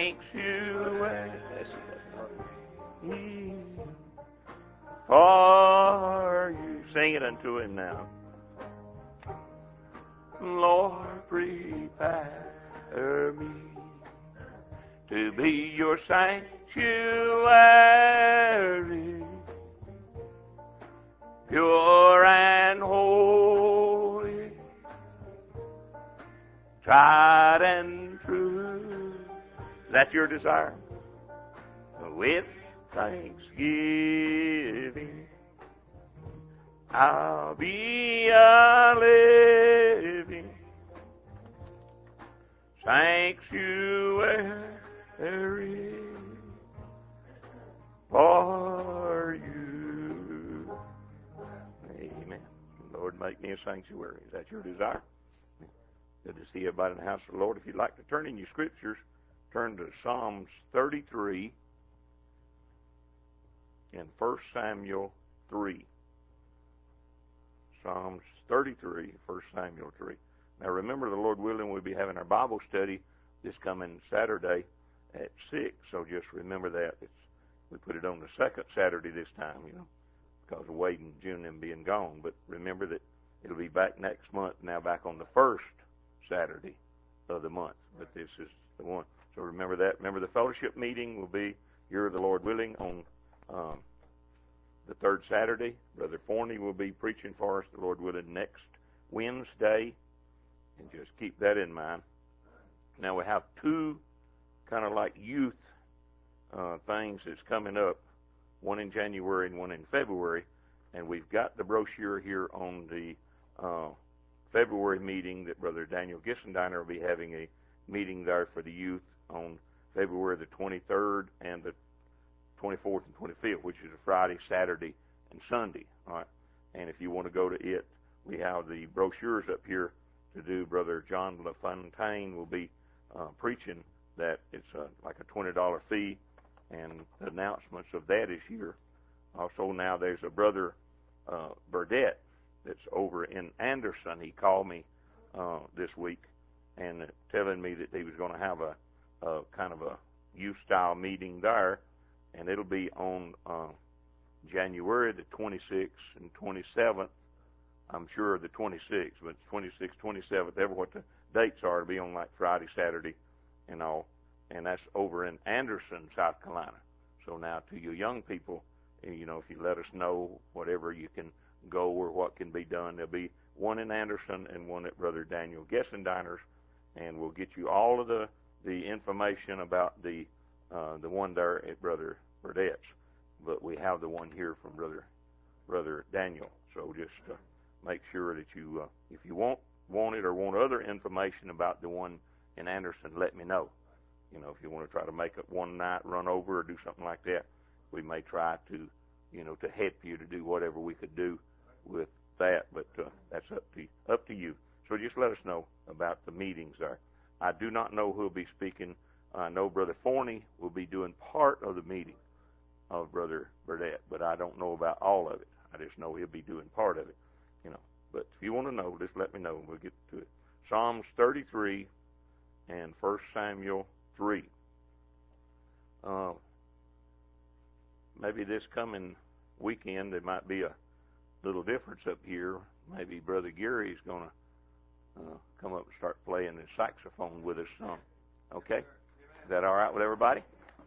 sanctuary for you. Sing it unto him now. Lord, prepare me to be your sanctuary, pure and holy, tried and true. That's your desire? With thanksgiving, I'll be a living sanctuary for you. Amen. Lord, make me a sanctuary. Is that your desire? Good to see everybody in the house of the Lord. If you'd like to turn in your scriptures, turn to Psalms 33 and 1 Samuel 3. Psalms 33, 1 Samuel 3. Now remember, the Lord willing, we'll be having our Bible study this coming Saturday at 6, so just remember that. We put it on the second Saturday this time, because of Wade and June and them being gone. But remember that it'll be back next month, now back on the first Saturday of the month. But this is the one. So remember that. Remember, the fellowship meeting will be here, the Lord willing, on the third Saturday. Brother Forney will be preaching for us, the Lord willing, next Wednesday. And just keep that in mind. Now we have two kind of like youth things that's coming up, one in January and one in February. And we've got the brochure here on the February meeting that Brother Daniel Gissendiner will be having a meeting there for the youth on February the 23rd and the 24th and 25th, which is a Friday, Saturday, and Sunday. All right. And if you want to go to it, we have the brochures up here to do. Brother John LaFontaine will be preaching that. It's like a $20 fee, and the announcements of that is here. Also, now there's a Brother Burdett that's over in Anderson. He called me this week and telling me that he was going to have a kind of a youth-style meeting there, and it'll be on January the 26th and 27th. I'm sure the 26th, but 26th, 27th, ever what the dates are, to be on like Friday, Saturday, and all. And that's over in Anderson, South Carolina. So now to you young people, if you let us know whatever you can go or what can be done, there'll be one in Anderson and one at Brother Daniel Gessendiner's, and we'll get you all of the information about the one there at Brother Burdett's. But we have the one here from Brother Daniel. So just make sure that you, if you want it or want other information about the one in Anderson, let me know. If you want to try to make it one night run over or do something like that, we may try to, to help you to do whatever we could do with that. But that's up to you. So just let us know about the meetings there. I do not know who will be speaking. I know Brother Forney will be doing part of the meeting of Brother Burdett, but I don't know about all of it. I just know he'll be doing part of it. But if you want to know, just let me know and we'll get to it. Psalms 33 and 1 Samuel 3. Maybe this coming weekend there might be a little difference up here. Maybe Brother Gary's going to come up and start playing his saxophone with us some. Okay? Is that all right with everybody?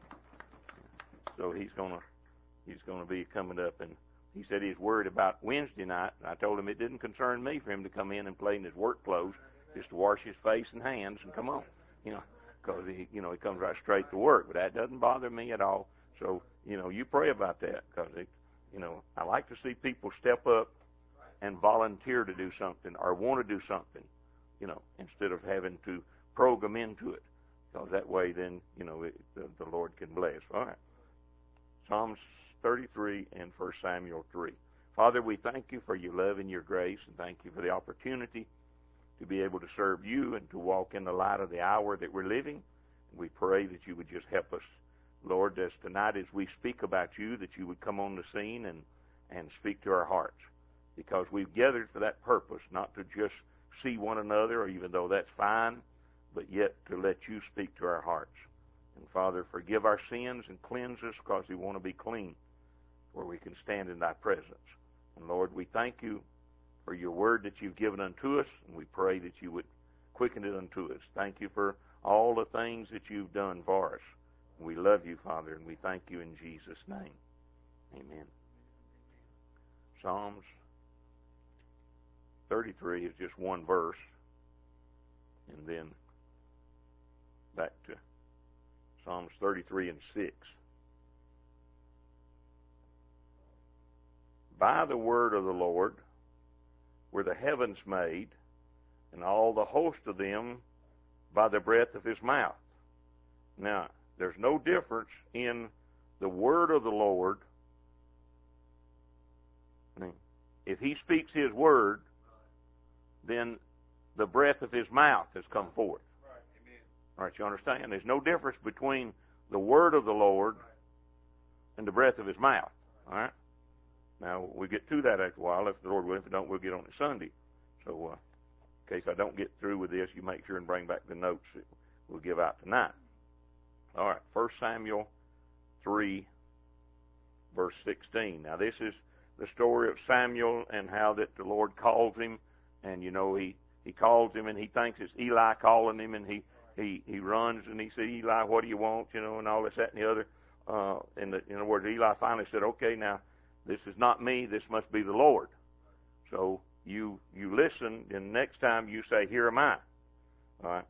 So he's gonna be coming up, and he said he's worried about Wednesday night. I told him it didn't concern me for him to come in and play in his work clothes, just to wash his face and hands and come on, because he comes right straight to work. But that doesn't bother me at all. So you pray about that, because I like to see people step up and volunteer to do something or want to do something, instead of having to program into it, because that way then the Lord can bless. All right. Psalms 33 and 1 Samuel 3. Father, we thank you for your love and your grace, and thank you for the opportunity to be able to serve you and to walk in the light of the hour that we're living. We pray that you would just help us, Lord, as tonight as we speak about you, that you would come on the scene and speak to our hearts, because we've gathered for that purpose, not to just see one another, or even though that's fine, but yet to let you speak to our hearts. And Father, forgive our sins and cleanse us, because we want to be clean, where we can stand in thy presence. And Lord, we thank you for your word that you've given unto us, and we pray that you would quicken it unto us. Thank you for all the things that you've done for us. We love you, Father, and we thank you in Jesus' name. Amen. Psalms 33 is just one verse, and then back to Psalms 33 and 6. By the word of the Lord were the heavens made, and all the host of them by the breath of his mouth. Now, there's no difference in the word of the Lord. If he speaks his word, then the breath of his mouth has come forth. All right, you understand? There's no difference between the word of the Lord and the breath of his mouth. All right? Now, we'll get to that after a while. If the Lord will, if we don't, we'll get on it Sunday. So, in case I don't get through with this, you make sure and bring back the notes that we'll give out tonight. All right, 1 Samuel 3, verse 16. Now, this is the story of Samuel and how that the Lord calls him. And, you know, he calls him, and he thinks it's Eli calling him, and he runs, and he said, Eli, what do you want? You know, and all this, that, and the other. In other words, Eli finally said, okay, now, this is not me. This must be the Lord. So you listen, and next time you say, here am I. All right.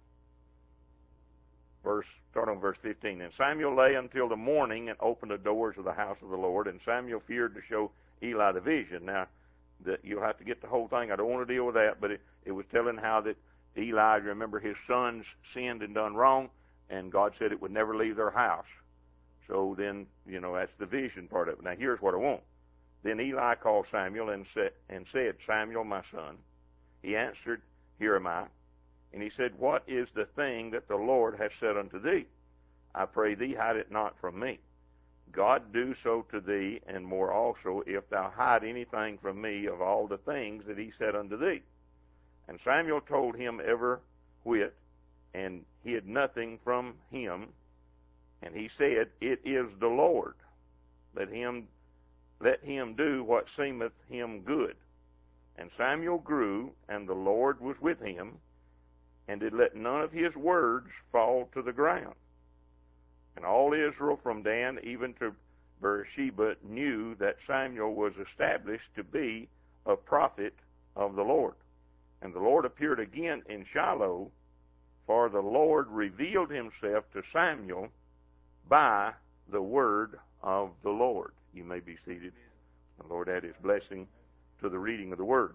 Start on verse 15. And Samuel lay until the morning and opened the doors of the house of the Lord, and Samuel feared to show Eli the vision. Now, you'll have to get the whole thing. I don't want to deal with that, but it was telling how that Eli, remember, his sons sinned and done wrong, and God said it would never leave their house. So then, you know, that's the vision part of it. Now, here's what I want. Then Eli called Samuel and said, Samuel, my son. He answered, here am I. And he said, what is the thing that the Lord has said unto thee? I pray thee, hide it not from me. God do so to thee, and more also, if thou hide anything from me of all the things that he said unto thee. And Samuel told him every whit, and hid nothing from him. And he said, it is the Lord. Let him do what seemeth him good. And Samuel grew, and the Lord was with him, and did let none of his words fall to the ground. And all Israel from Dan even to Beersheba knew that Samuel was established to be a prophet of the Lord. And the Lord appeared again in Shiloh, for the Lord revealed himself to Samuel by the word of the Lord. You may be seated. The Lord add his blessing to the reading of the word.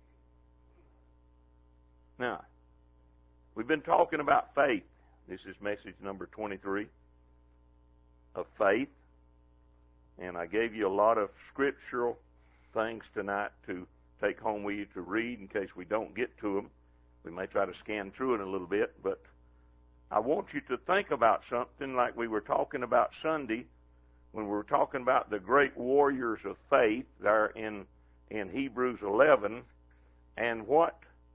Now, we've been talking about faith. This is message number 23 of faith. And I gave you a lot of scriptural things tonight to take home with you to read in case we don't get to them. We may try to scan through it a little bit, but I want you to think about something like we were talking about Sunday when we were talking about the great warriors of faith there in Hebrews 11, and what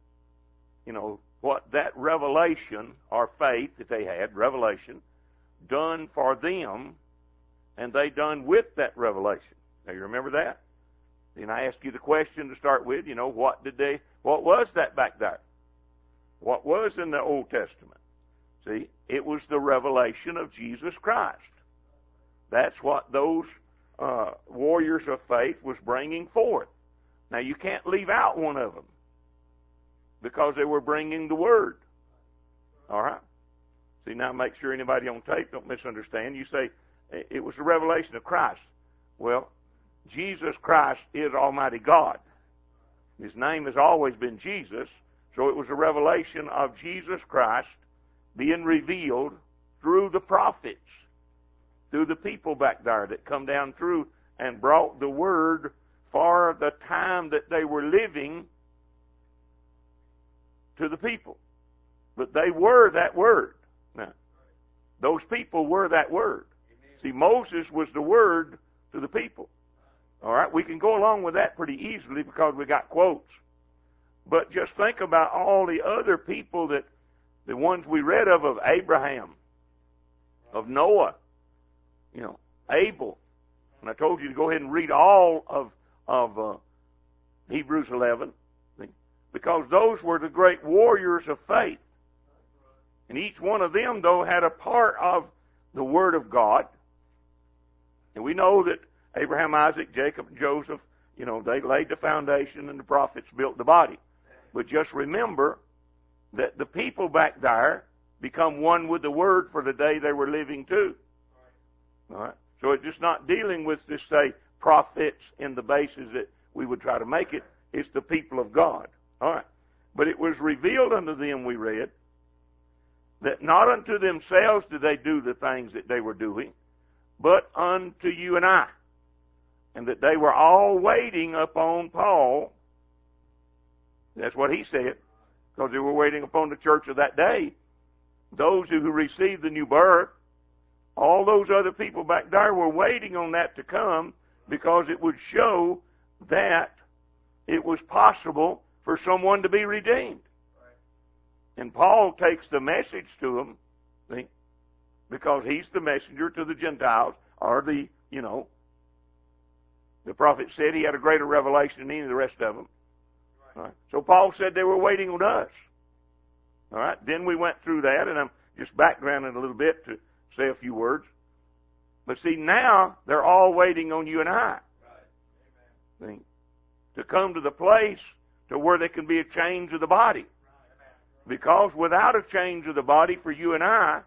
that revelation or faith that they had, revelation, done for them, and they done with that revelation. Now, you remember that? Then I asked you the question to start with, what was that back there? What was in the Old Testament? See, it was the revelation of Jesus Christ. That's what those warriors of faith was bringing forth. Now, you can't leave out one of them because they were bringing the Word. All right? See, now make sure anybody on tape don't misunderstand. You say, it was the revelation of Christ. Well, Jesus Christ is Almighty God. His name has always been Jesus, so it was a revelation of Jesus Christ being revealed through the prophets, through the people back there that come down through and brought the Word for the time that they were living to the people. But they were that Word. Now, those people were that Word. See, Moses was the Word to the people. All right, we can go along with that pretty easily because we got quotes. But just think about all the other people the ones we read of Abraham, of Noah, Abel. And I told you to go ahead and read all of Hebrews 11, because those were the great warriors of faith. And each one of them, though, had a part of the Word of God. And we know that Abraham, Isaac, Jacob, and Joseph, they laid the foundation and the prophets built the body. But just remember that the people back there become one with the Word for the day they were living too. All right? So it's just not dealing with, just say, prophets in the basis that we would try to make it. It's the people of God. All right. But it was revealed unto them, we read, that not unto themselves did they do the things that they were doing, but unto you and I. And that they were all waiting upon Paul. That's what he said, because they were waiting upon the church of that day. Those who received the new birth, all those other people back there were waiting on that to come, because it would show that it was possible for someone to be redeemed. And Paul takes the message to them, see, because he's the messenger to the Gentiles, or the prophet said he had a greater revelation than any of the rest of them. All right. So Paul said they were waiting on us. All right. Then we went through that, and I'm just backgrounding a little bit to say a few words. But see, now they're all waiting on you and I. See, to come to the place to where there can be a change of the body. Because without a change of the body for you and I,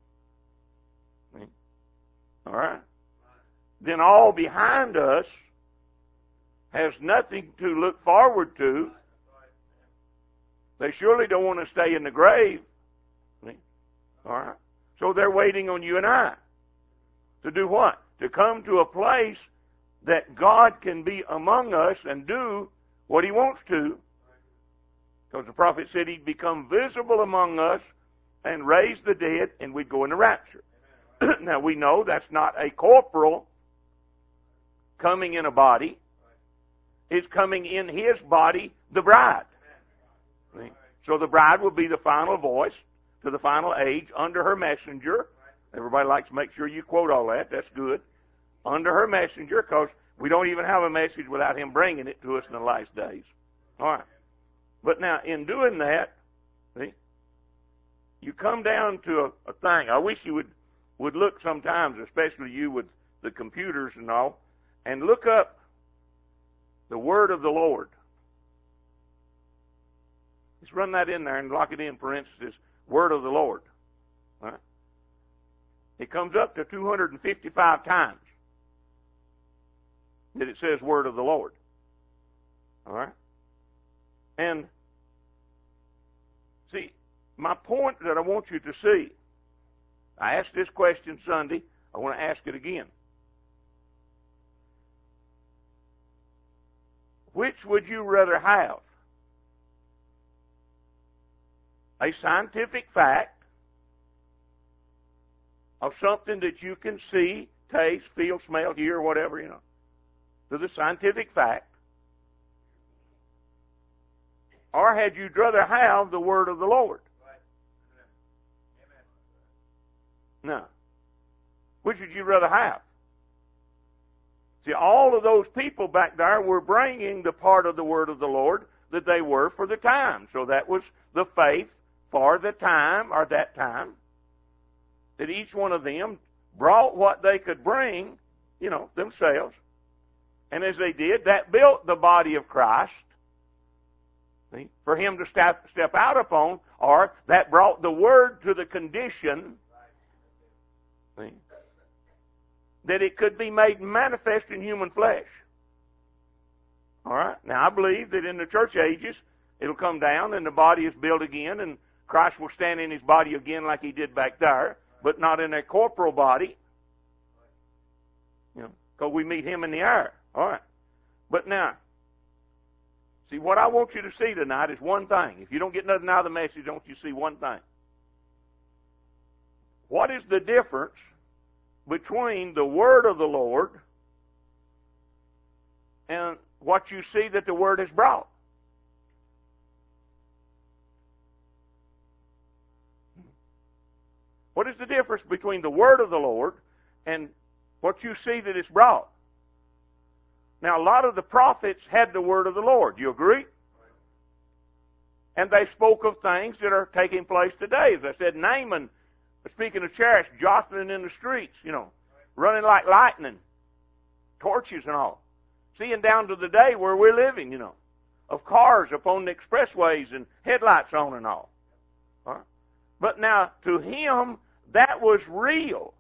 all right, then all behind us has nothing to look forward to. They surely don't want to stay in the grave. All right. So they're waiting on you and I. To do what? To come to a place that God can be among us and do what He wants to. Because the prophet said He'd become visible among us and raise the dead, and we'd go in the rapture. Now we know that's not a corporal coming in a body. It's coming in His body, the bride. So the bride will be the final voice to the final age under her messenger. Everybody likes to make sure you quote all that. That's good. Under her messenger, because we don't even have a message without Him bringing it to us in the last days. All right. But now, in doing that, see, you come down to a thing. I wish you would look sometimes, especially you with the computers and all, and look up the word of the Lord. Just run that in there and lock it in parentheses, word of the Lord. All right? It comes up to 255 times that it says word of the Lord. All right? And see, my point that I want you to see, I asked this question Sunday, I want to ask it again. Which would you rather have? A scientific fact of something that you can see, taste, feel, smell, hear, whatever, to the scientific fact, or had you rather have the word of the Lord? No. Which would you rather have? See, all of those people back there were bringing the part of the word of the Lord that they were for the time. So that was the faith for the time, or that time, that each one of them brought what they could bring, themselves. And as they did, that built the body of Christ, see, for Him to step out upon, or that brought the Word to the condition, see, that it could be made manifest in human flesh. All right? Now, I believe that in the church ages, it'll come down and the body is built again, and Christ will stand in His body again like He did back there, but not in a corporal body, because we meet Him in the air. All right. But now, see, what I want you to see tonight is one thing. If you don't get nothing out of the message, I want you to see one thing. What is the difference between the word of the Lord and what you see that the word has brought? What is the difference between the word of the Lord and what you see that it's brought? Now, a lot of the prophets had the word of the Lord. You agree? And they spoke of things that are taking place today. As I said, Naaman, speaking of chariots, jostling in the streets, running like lightning, torches and all. Seeing down to the day where we're living, of cars upon the expressways and headlights on and all. Right? But now, to him, that was real.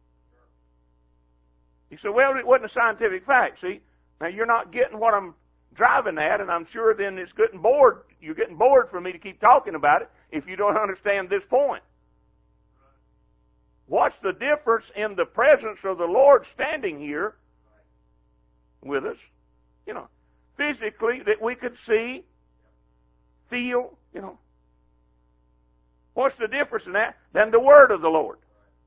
He said, well, it wasn't a scientific fact. See, now you're not getting what I'm driving at, and I'm sure then it's getting bored. You're getting bored for me to keep talking about it if you don't understand this point. What's the difference in the presence of the Lord standing here with us, physically, that we could see, feel, What's the difference in that than the word of the Lord?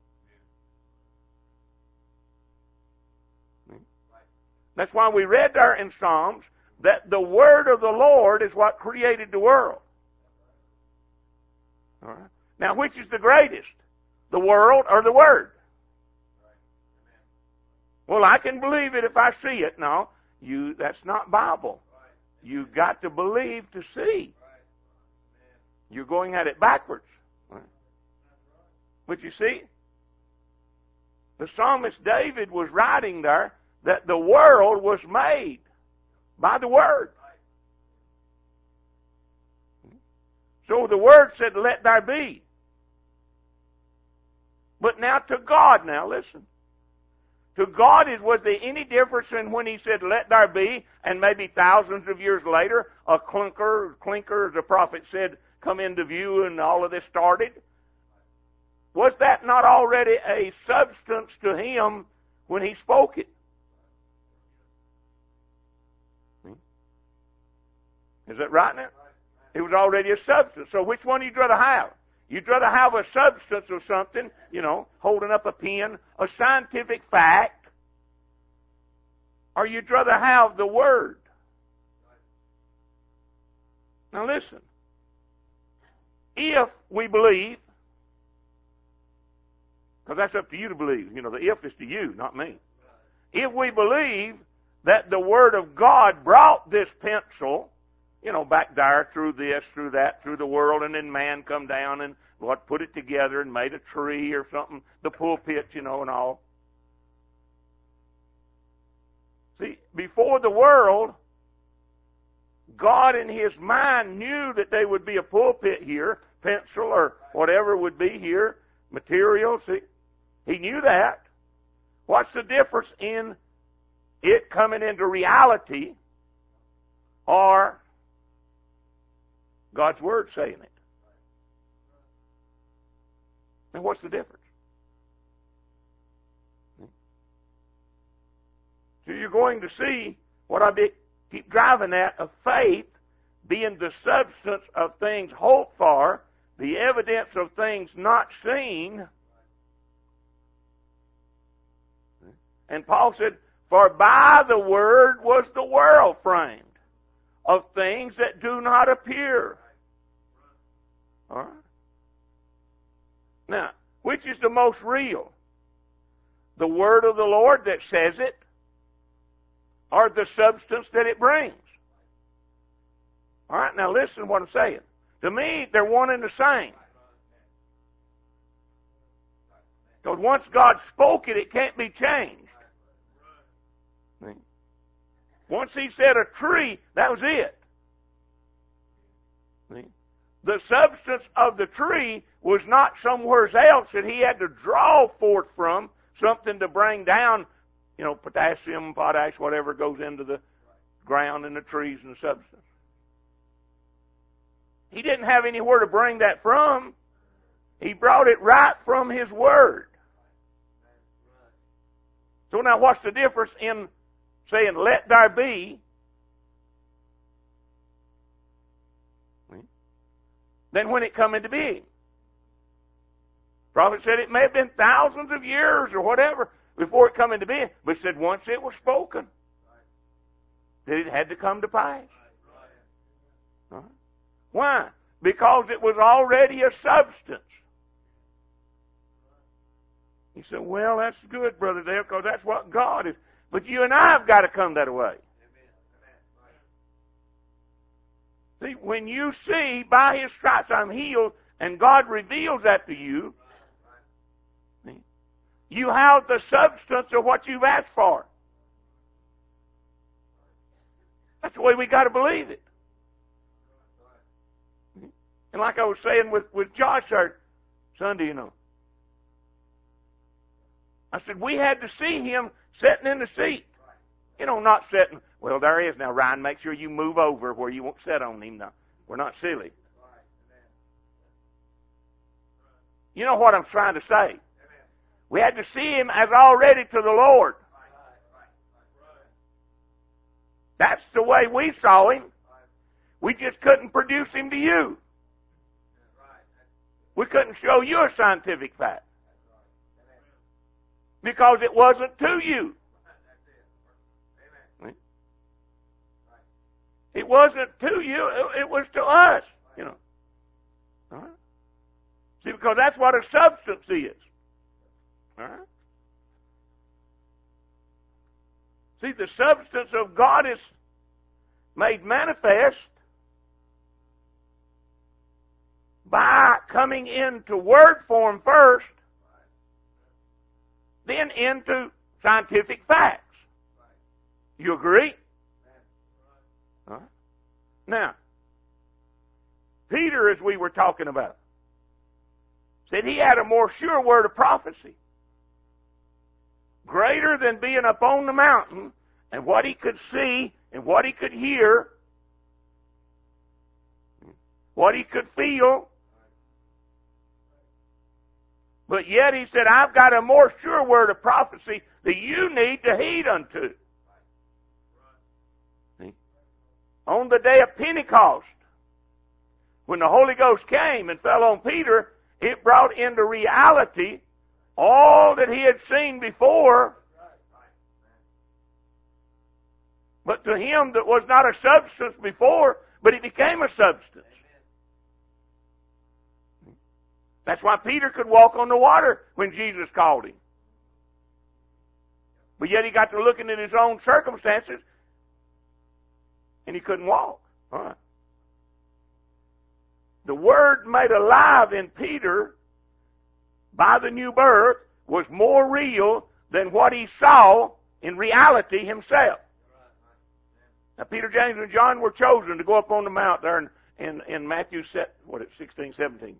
That's why we read there in Psalms that the word of the Lord is what created the world. All right. Now, which is the greatest? The world or the word? Well, I can believe it if I see it. No, that's not Bible. You've got to believe to see. You're going at it backwards. Right? But you see, the psalmist David was writing there that the world was made by the Word. So the Word said, let there be. But now to God, listen. To God, was there any difference in when He said, let there be, and maybe thousands of years later, a clinker, as the prophet said, come into view and all of this started? Was that not already a substance to Him when He spoke it? Is that right now? It was already a substance. So which one you'd rather have? You'd rather have a substance of something, holding up a pen, a scientific fact, or you'd rather have the Word. Now listen. If we believe, because that's up to you to believe. The if is to you, not me. If we believe that the Word of God brought this pencil, back there through this, through that, through the world, and then man come down and put it together and made a tree or something, the pulpit, and all. See, before the world, God in His mind knew that there would be a pulpit here, pencil or whatever would be here, material. See, He knew that. What's the difference in it coming into reality or God's Word saying it? And what's the difference? So you're going to see what I keep driving at, of faith being the substance of things hoped for, the evidence of things not seen. And Paul said, for by the Word was the world framed, of things that do not appear. All right? Now, which is the most real? The Word of the Lord that says it, or the substance that it brings? All right, now listen to what I'm saying. To me, they're one and the same. Because once God spoke it, it can't be changed. Once He said a tree, that was it. The substance of the tree was not somewhere else that He had to draw forth from something to bring down, potassium, potash, whatever goes into the ground and the trees and the substance. He didn't have anywhere to bring that from. He brought it right from His Word. So now what's the difference in saying, let there be, than when it come into being? The prophet said it may have been thousands of years or whatever before it come into being, but he said once it was spoken, that it had to come to pass. Right? Why? Because it was already a substance. He said, well, that's good, Brother Dale, because that's what God is. But you and I have got to come that way. See, when you see by His stripes I'm healed, and God reveals that to you, you have the substance of what you've asked for. That's the way we got to believe it. And like I was saying with Josh Sunday, you know, I said we had to see him sitting in the seat. You know, not sitting, well, there he is now, Ryan, make sure you move over where you won't sit on him now. We're not silly. You know what I'm trying to say? We had to see him as already to the Lord. That's the way we saw him. We just couldn't produce him to you. We couldn't show you a scientific fact. Because it wasn't to you. It wasn't to you, it was to us, you know. All right? See, because that's what a substance is. All right? See, the substance of God is made manifest by coming into word form first, then into scientific facts. You agree? All right. Now, Peter, as we were talking about, said he had a more sure word of prophecy. Greater than being up on the mountain and what he could see and what he could hear, what he could feel. But yet he said, I've got a more sure word of prophecy that you need to heed unto. On the day of Pentecost, when the Holy Ghost came and fell on Peter, it brought into reality all that he had seen before. But to him that was not a substance before, but it became a substance. That's why Peter could walk on the water when Jesus called him. But yet he got to looking at his own circumstances, and he couldn't walk. All right. The Word made alive in Peter by the new birth was more real than what he saw in reality himself. Now, Peter, James, and John were chosen to go up on the mount there in Matthew 16, 17.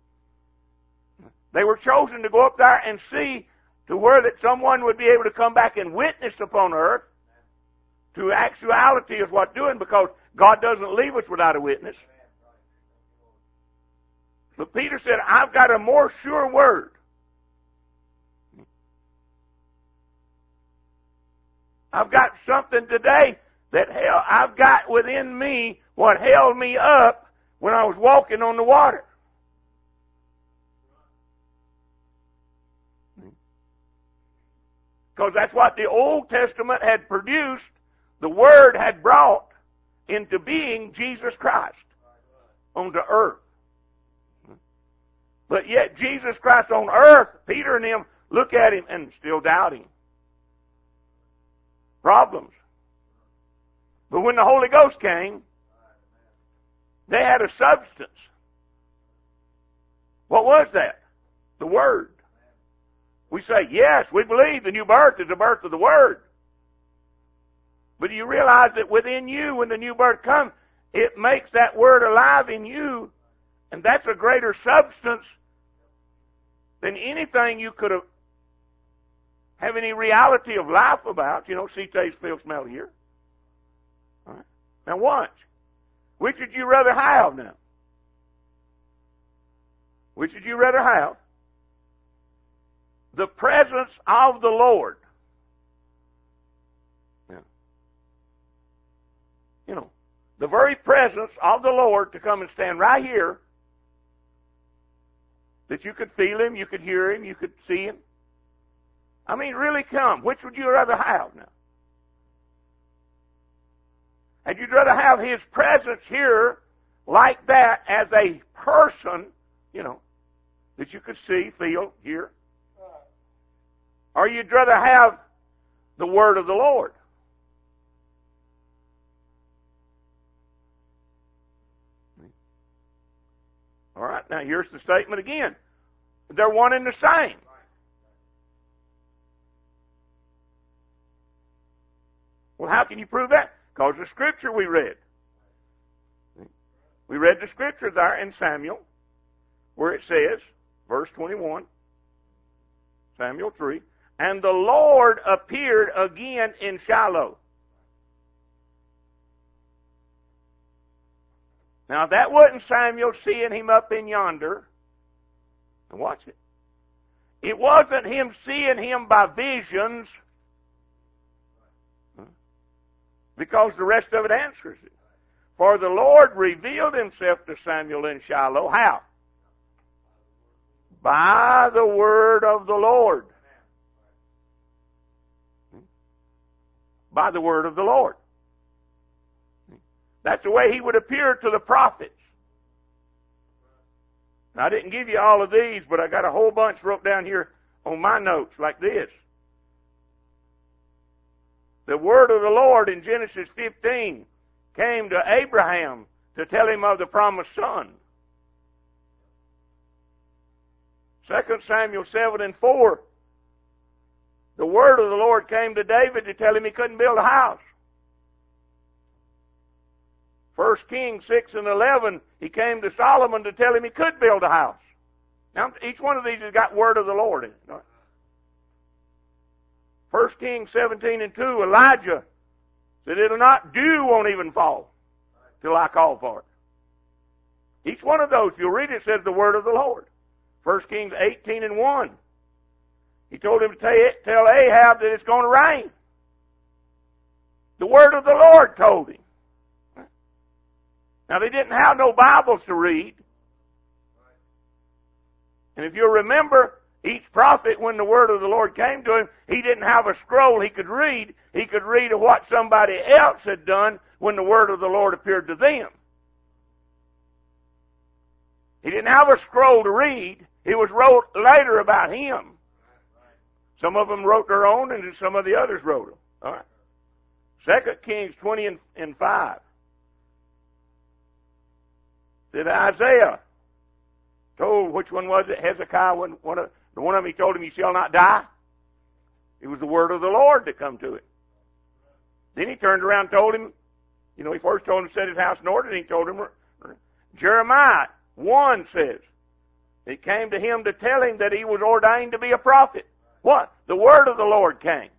They were chosen to go up there and see to where that someone would be able to come back and witness upon earth to actuality is what doing, because God doesn't leave us without a witness. But Peter said, I've got a more sure word. I've got something today that I've got within me what held me up when I was walking on the water. Because that's what the Old Testament had produced. The Word had brought into being Jesus Christ onto earth. But yet Jesus Christ on earth, Peter and them look at him and still doubt him. Problems. But when the Holy Ghost came, they had a substance. What was that? The Word. We say, yes, we believe the new birth is the birth of the Word. But do you realize that within you, when the new birth comes, it makes that Word alive in you, and that's a greater substance than anything you could have any reality of life about. You know, see, taste, feel, smell, hear. All right. Now watch. Which would you rather have now? Which would you rather have? The presence of the Lord. Yeah. You know, the very presence of the Lord to come and stand right here, that you could feel Him, you could hear Him, you could see Him. I mean, really come. Which would you rather have now? And you'd rather have His presence here like that as a person, you know, that you could see, feel, hear? or you'd rather have the word of the Lord? All right, now here's the statement again. They're one and the same. Well, how can you prove that? Because of the scripture we read. We read the scripture there in Samuel, where it says, verse 21, Samuel 3, and the Lord appeared again in Shiloh. Now, that wasn't Samuel seeing him up in yonder. Now, watch it. It wasn't him seeing him by visions, because the rest of it answers it. For the Lord revealed himself to Samuel in Shiloh. How? By the word of the Lord. By the word of the Lord. That's the way he would appear to the prophets. Now, I didn't give you all of these, but I got a whole bunch wrote down here on my notes like this. The word of the Lord in Genesis 15 came to Abraham to tell him of the promised son. 2 Samuel 7 and 4, the word of the Lord came to David to tell him he couldn't build a house. 1 Kings 6 and 11, he came to Solomon to tell him he could build a house. Now, each one of these has got word of the Lord in it. 1 Kings 17 and 2, Elijah said, dew won't even fall till I call for it. Each one of those, if you'll read it, says the word of the Lord. 1 Kings 18 and 1, he told him to tell Ahab that it's going to rain. The word of the Lord told him. Now, they didn't have no Bibles to read. And if you'll remember, each prophet, when the word of the Lord came to him, he didn't have a scroll he could read. He could read of what somebody else had done when the word of the Lord appeared to them. He didn't have a scroll to read. It was wrote later about him. Some of them wrote their own, and some of the others wrote them. All right. 2 Kings 20 and 5. Said Isaiah told, which one was it? Hezekiah, one of them, he told him, you shall not die. It was the word of the Lord that come to him. Then he turned around and told him, he first told him to set his house in order, and he told him, Jeremiah 1 says, it came to him to tell him that he was ordained to be a prophet. What? The word of the Lord came.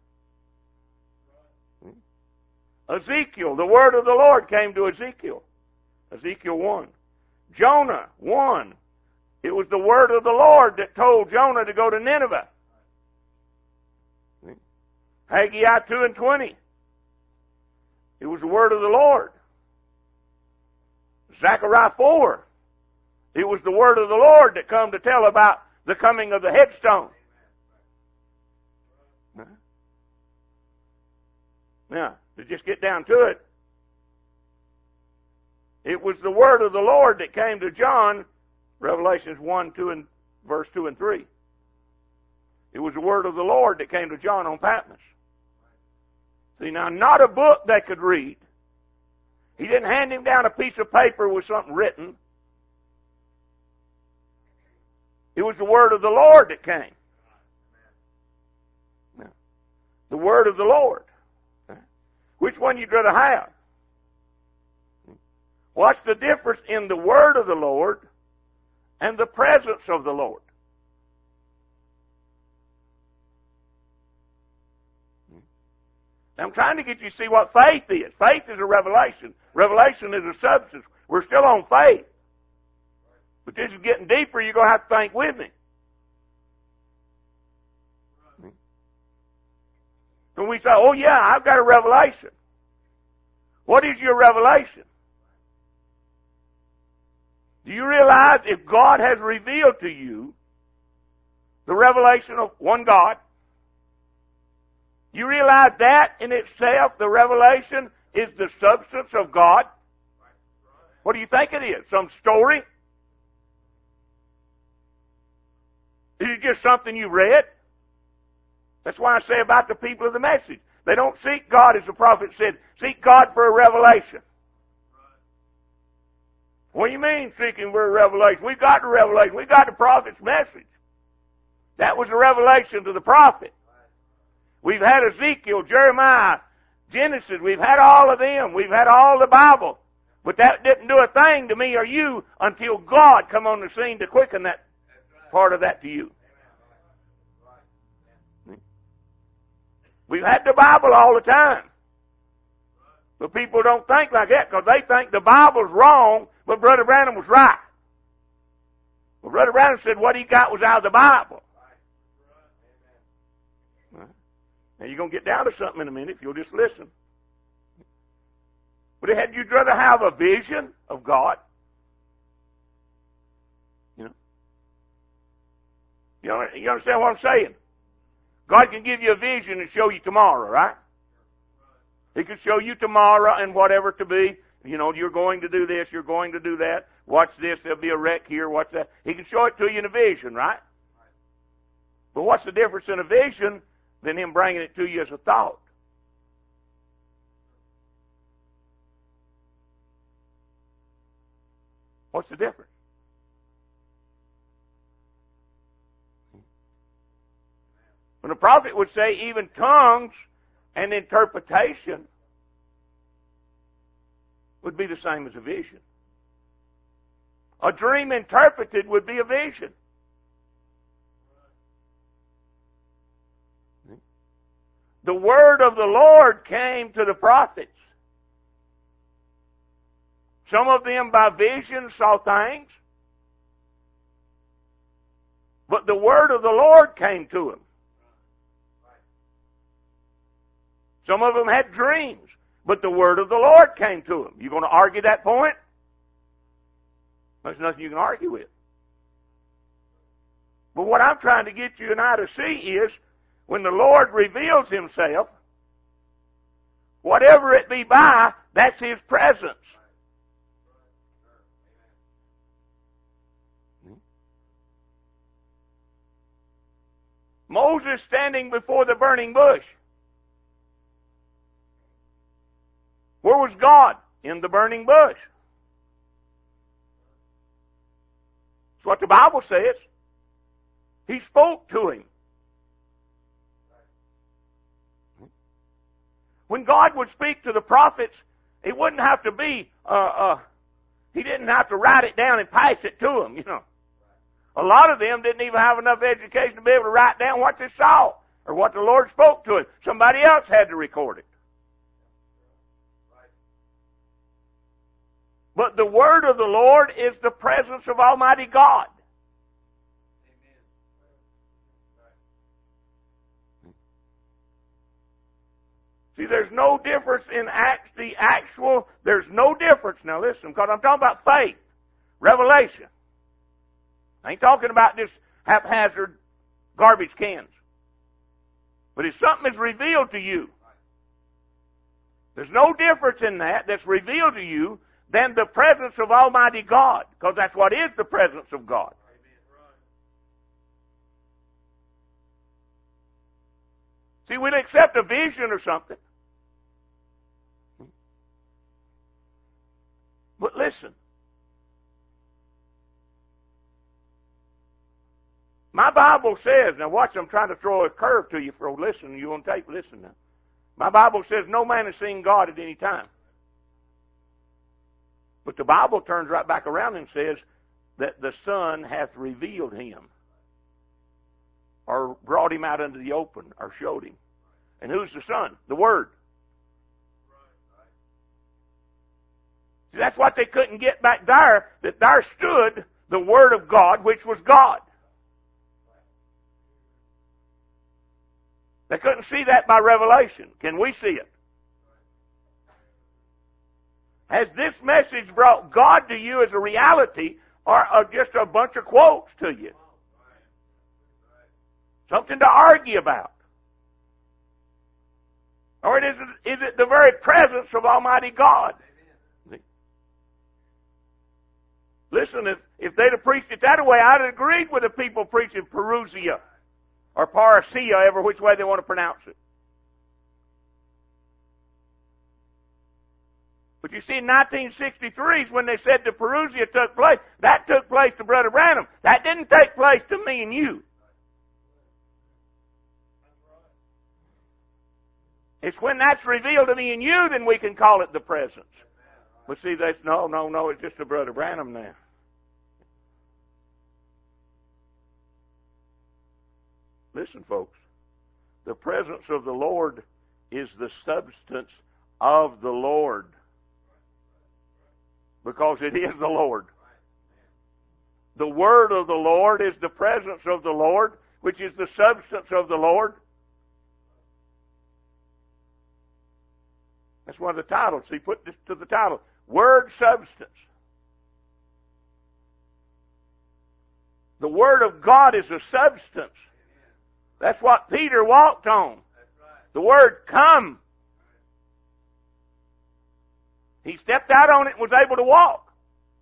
Ezekiel, the word of the Lord came to Ezekiel. Ezekiel 1. Jonah 1. It was the word of the Lord that told Jonah to go to Nineveh. Haggai 2 and 20. It was the word of the Lord. Zechariah 4. It was the word of the Lord that come to tell about the coming of the headstone. Now, to just get down to it, it was the word of the Lord that came to John, Revelations 1, 2, and verse 2 and 3. It was the word of the Lord that came to John on Patmos. See, now, not a book they could read. He didn't hand him down a piece of paper with something written. It was the word of the Lord that came. Now, the word of the Lord. Which one you'd rather have? What's the difference in the word of the Lord and the presence of the Lord? I'm trying to get you to see what faith is. Faith is a revelation. Revelation is a substance. We're still on faith. But this is getting deeper. You're going to have to think with me. When we say, oh yeah, I've got a revelation. What is your revelation? Do you realize if God has revealed to you the revelation of one God, you realize that in itself, the revelation is the substance of God? What do you think it is? Some story? Is it just something you read? That's why I say about the people of the message. They don't seek God, as the prophet said. Seek God for a revelation. What do you mean seeking for a revelation? We got the revelation. We got the prophet's message. That was a revelation to the prophet. We've had Ezekiel, Jeremiah, Genesis. We've had all of them. We've had all the Bible. But that didn't do a thing to me or you until God come on the scene to quicken that part of that to you. We've had the Bible all the time. But people don't think like that because they think the Bible's wrong, but Brother Branham was right. Well, Brother Branham said what he got was out of the Bible. Now, you're going to get down to something in a minute if you'll just listen. But had you rather have a vision of God? You understand what I'm saying? God can give you a vision and show you tomorrow, right? He can show you tomorrow and whatever to be. You're going to do this, you're going to do that. Watch this, there'll be a wreck here, watch that. He can show it to you in a vision, right? But what's the difference in a vision than him bringing it to you as a thought? What's the difference? When the prophet would say even tongues and interpretation would be the same as a vision. A dream interpreted would be a vision. The word of the Lord came to the prophets. Some of them by vision saw things. But the word of the Lord came to them. Some of them had dreams, but the word of the Lord came to them. You going to argue that point? There's nothing you can argue with. But what I'm trying to get you and I to see is when the Lord reveals himself, whatever it be by, that's his presence. Moses standing before the burning bush. Where was God? In the burning bush. That's what the Bible says. He spoke to him. When God would speak to the prophets, it wouldn't have to be, he didn't have to write it down and pass it to them, A lot of them didn't even have enough education to be able to write down what they saw or what the Lord spoke to them. Somebody else had to record it. But the word of the Lord is the presence of Almighty God. See, there's no difference in the actual, there's no difference. Now listen, because I'm talking about faith, revelation. I ain't talking about just haphazard garbage cans. But if something is revealed to you, there's no difference in that's revealed to you than the presence of Almighty God, because that's what is the presence of God. See, we'll accept a vision or something. But listen. My Bible says, now watch, I'm trying to throw a curve to you for listen. You on tape, listen now. My Bible says no man has seen God at any time. But the Bible turns right back around and says that the Son hath revealed him, or brought him out into the open, or showed him. And who's the Son? The Word. See, that's what they couldn't get back there, that there stood the Word of God, which was God. They couldn't see that by revelation. Can we see it? Has this message brought God to you as a reality, or just a bunch of quotes to you? Something to argue about. Or is it the very presence of Almighty God? Listen, if they'd have preached it that way, I'd have agreed with the people preaching Perusia. or parousia, ever which way they want to pronounce it. But you see, in 1963 is when they said the parousia took place. That took place to Brother Branham. That didn't take place to me and you. It's when that's revealed to me and you, then we can call it the presence. But see, that's no, it's just a Brother Branham now. Listen, folks. The presence of the Lord is the substance of the Lord. Because it is the Lord. The word of the Lord is the presence of the Lord, which is the substance of the Lord. That's one of the titles. He put this to the title. Word substance. The Word of God is a substance. That's what Peter walked on. The Word come. He stepped out on it and was able to walk.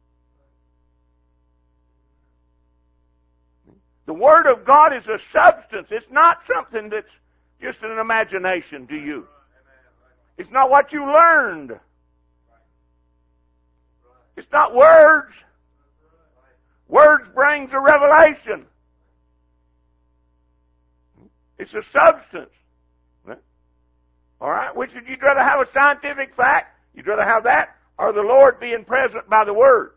The Word of God is a substance. It's not something that's just an imagination to you. It's not what you learned. It's not words. Words brings a revelation. It's a substance. All right? Which would you rather have, a scientific fact? You'd rather have that, or the Lord being present by the Word?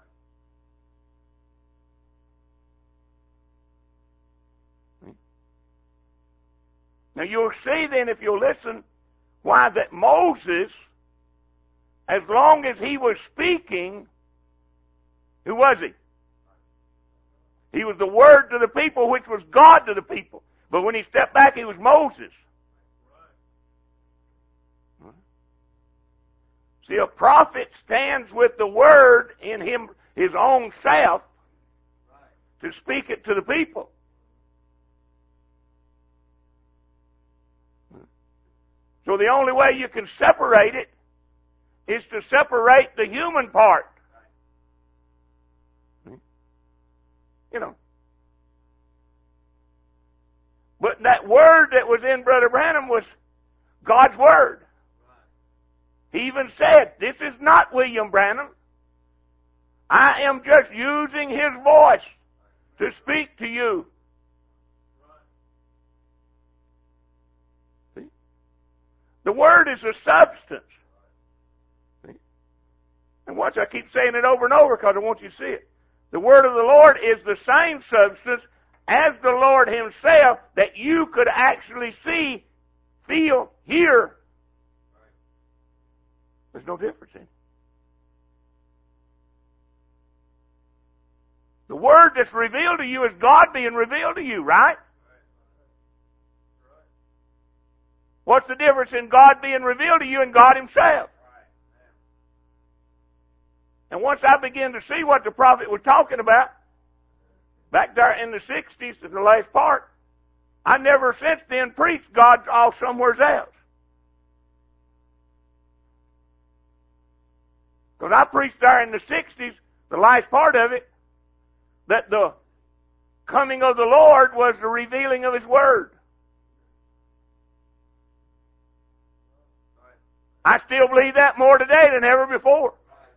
Now you'll see then, if you'll listen, why that Moses, as long as he was speaking, who was he? He was the Word to the people, which was God to the people. But when he stepped back, he was Moses. See, a prophet stands with the Word in his own self to speak it to the people. So the only way you can separate it is to separate the human part. You know. But that Word that was in Brother Branham was God's Word. He even said, this is not William Branham. I am just using his voice to speak to you. See? The Word is a substance. See? And watch, I keep saying it over and over because I want you to see it. The Word of the Lord is the same substance as the Lord Himself that you could actually see, feel, hear. There's no difference in it. The Word that's revealed to you is God being revealed to you, right? What's the difference in God being revealed to you and God Himself? And once I began to see what the prophet was talking about, back there in the 60s, in the last part, I never since then preached God all somewhere else. Because I preached there in the 60s, the last part of it, that the coming of the Lord was the revealing of His Word. I still believe that more today than ever before.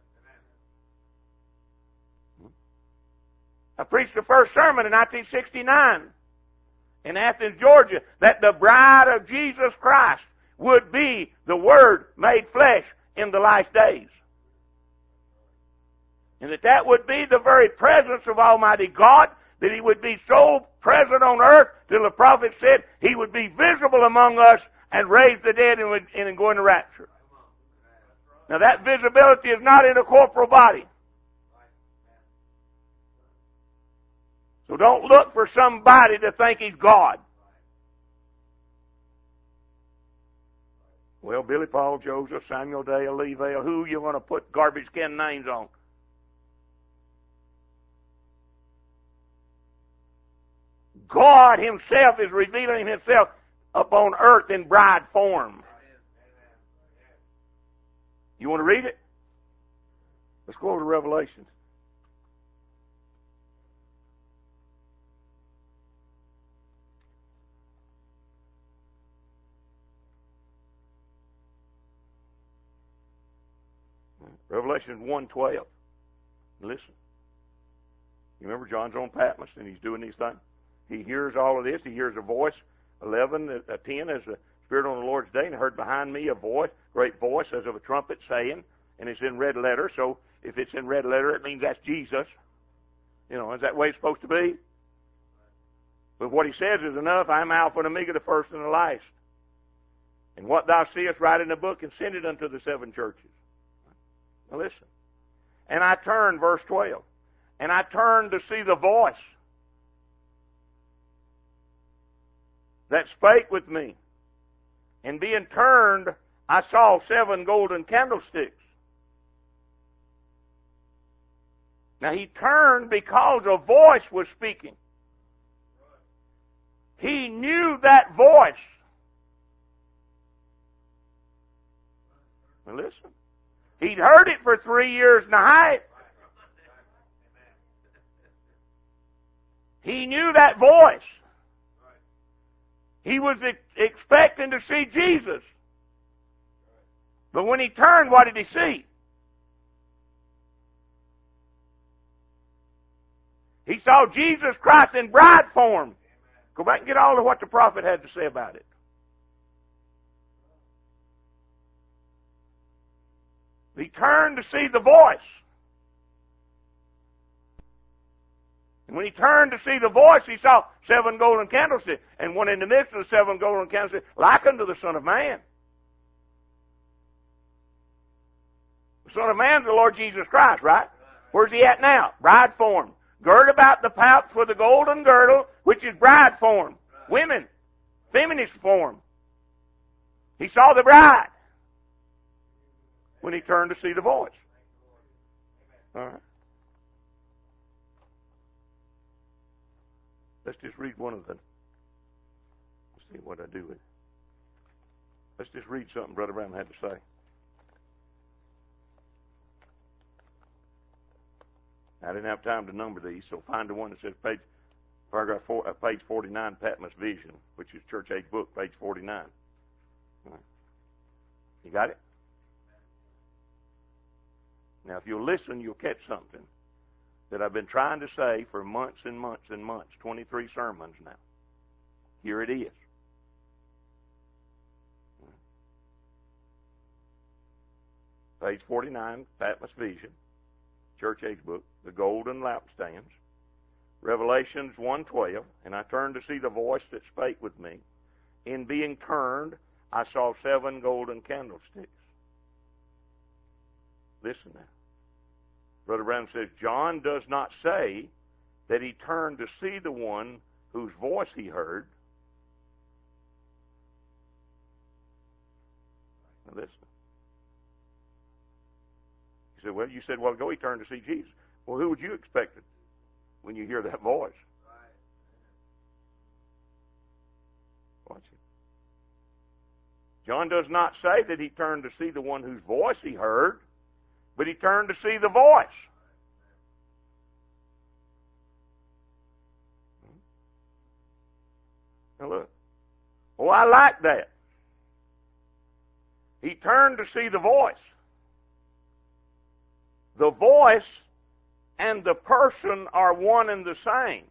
I preached the first sermon in 1969 in Athens, Georgia, that the bride of Jesus Christ would be the Word made flesh in the last days. And that would be the very presence of Almighty God, that He would be so present on earth till the prophet said He would be visible among us and raise the dead and go into rapture. Now that visibility is not in a corporal body. So don't look for somebody to think he's God. Well, Billy Paul, Joseph, Samuel Dale, Levi, who you want to put garbage can names on? God Himself is revealing Himself upon earth in bride form. You want to read it? Let's go over to Revelation. Revelation 1:12. Listen. You remember John's on Patmos and he's doing these things? He hears all of this. He hears a voice. 10 as the Spirit on the Lord's day, and I heard behind me a voice, great voice as of a trumpet saying, and it's in red letter, so if it's in red letter, it means that's Jesus. You know, is that the way it's supposed to be? But what he says is enough. I'm Alpha and Omega, the first and the last. And what thou seest, write in the book and send it unto the 7 churches. Now listen. And I turned, verse 12, and I turned to see the voice that spake with me. And being turned, I saw 7 golden candlesticks. Now he turned because a voice was speaking. He knew that voice. Now listen. He'd heard it for 3 years and a half. He knew that voice. He was expecting to see Jesus. But when he turned, what did he see? He saw Jesus Christ in bride form. Go back and get all of what the prophet had to say about it. He turned to see the voice. And when he turned to see the voice, he saw 7 golden candlesticks. And one in the midst of the 7 golden candlesticks, like unto the Son of Man. The Son of Man is the Lord Jesus Christ, right? Where's he at now? Bride form. Gird about the pouch with the golden girdle, which is bride form. Women. Feminist form. He saw the bride when he turned to see the voice. All right. Let's just read one of them. Let's see what I do with it. Let's just read something Brother Brown had to say. I didn't have time to number these, so find the one that says page 49, Patmos Vision, which is Church Age Book, page 49. Right. You got it? Now, if you'll listen, you'll catch something that I've been trying to say for months and months and months, 23 sermons now. Here it is. Page 49, Patmos Vision, Church Age Book, the golden lampstands, Revelations 1:12, and I turned to see the voice that spake with me. In being turned, I saw 7 golden candlesticks. Listen now. Brother Brown says, John does not say that he turned to see the one whose voice he heard. Now listen. He said, well, you said a while ago he turned to see Jesus. Well, who would you expect it when you hear that voice? Watch it. John does not say that he turned to see the one whose voice he heard, but he turned to see the voice. Now look. Oh, I like that. He turned to see the voice. The voice and the person are one and the same.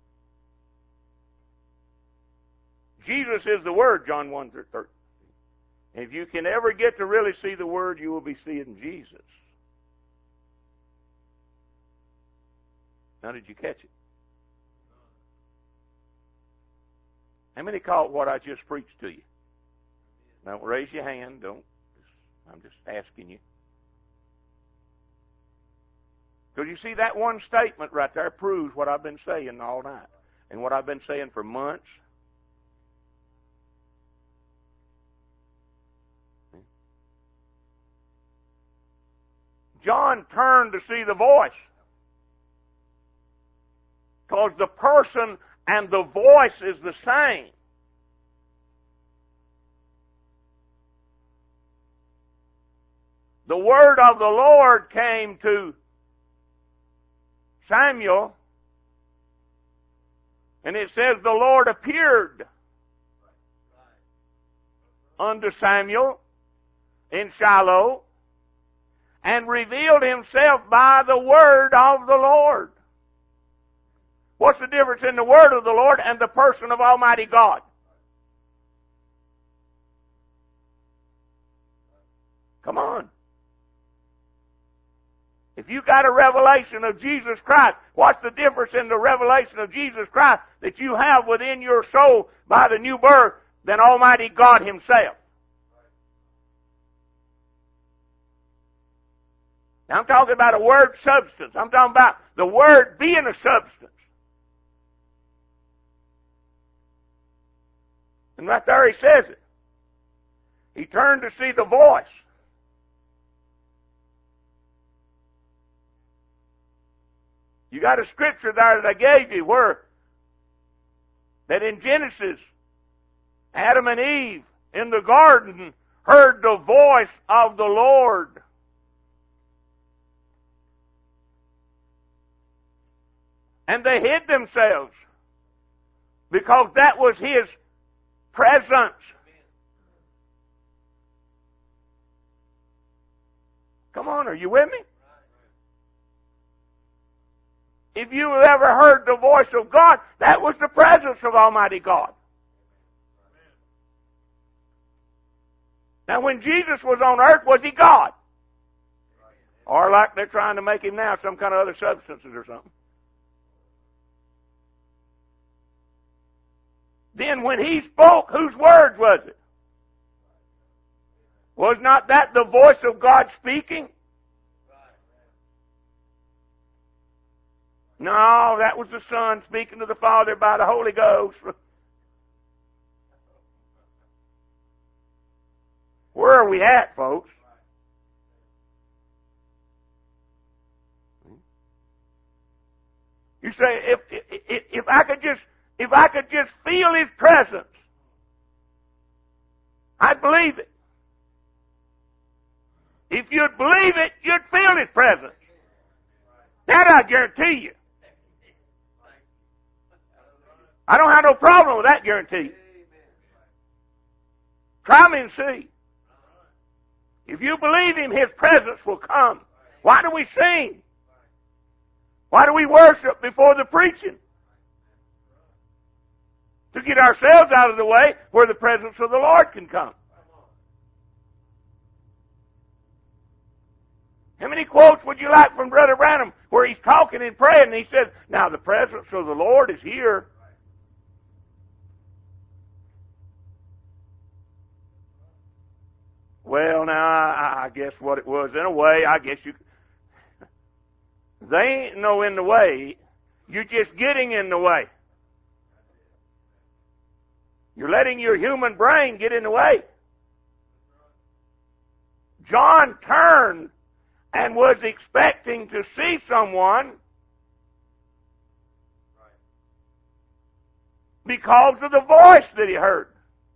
Jesus is the Word, John 1:13. If you can ever get to really see the Word, you will be seeing Jesus. Now, did you catch it? How many caught what I just preached to you? Don't raise your hand. Don't. I'm just asking you. Because you see, that one statement right there proves what I've been saying all night and what I've been saying for months. John turned to see the voice because the person and the voice is the same. The word of the Lord came to Samuel, and it says the Lord appeared unto Samuel in Shiloh, and revealed himself by the word of the Lord. What's the difference in the word of the Lord and the person of Almighty God? Come on. If you got a revelation of Jesus Christ, what's the difference in the revelation of Jesus Christ that you have within your soul by the new birth than Almighty God Himself? Now I'm talking about a word substance. I'm talking about the word being a substance. And right there He says it. He turned to see the voice. You got a scripture there that I gave you where that in Genesis, Adam and Eve in the garden heard the voice of the Lord. And they hid themselves because that was His presence. Come on, are you with me? If you have ever heard the voice of God, that was the presence of Almighty God. Now when Jesus was on earth, was He God? Or like they're trying to make Him now, some kind of other substances or something. Then when He spoke, whose words was it? Was not that the voice of God speaking? No, that was the Son speaking to the Father by the Holy Ghost. Where are we at, folks? You say, if I could just feel His presence, I'd believe it. If you'd believe it, you'd feel His presence. That I guarantee you. I don't have no problem with that guarantee. Try me and see. If you believe Him, His presence will come. Why do we sing? Why do we worship before the preaching? To get ourselves out of the way where the presence of the Lord can come. How many quotes would you like from Brother Branham where he's talking and praying and he says, now the presence of the Lord is here. Well, now, I guess what it was, in a way, I guess they ain't no in the way. You're just getting in the way. You're letting your human brain get in the way. John turned and was expecting to see someone because of the voice that he heard.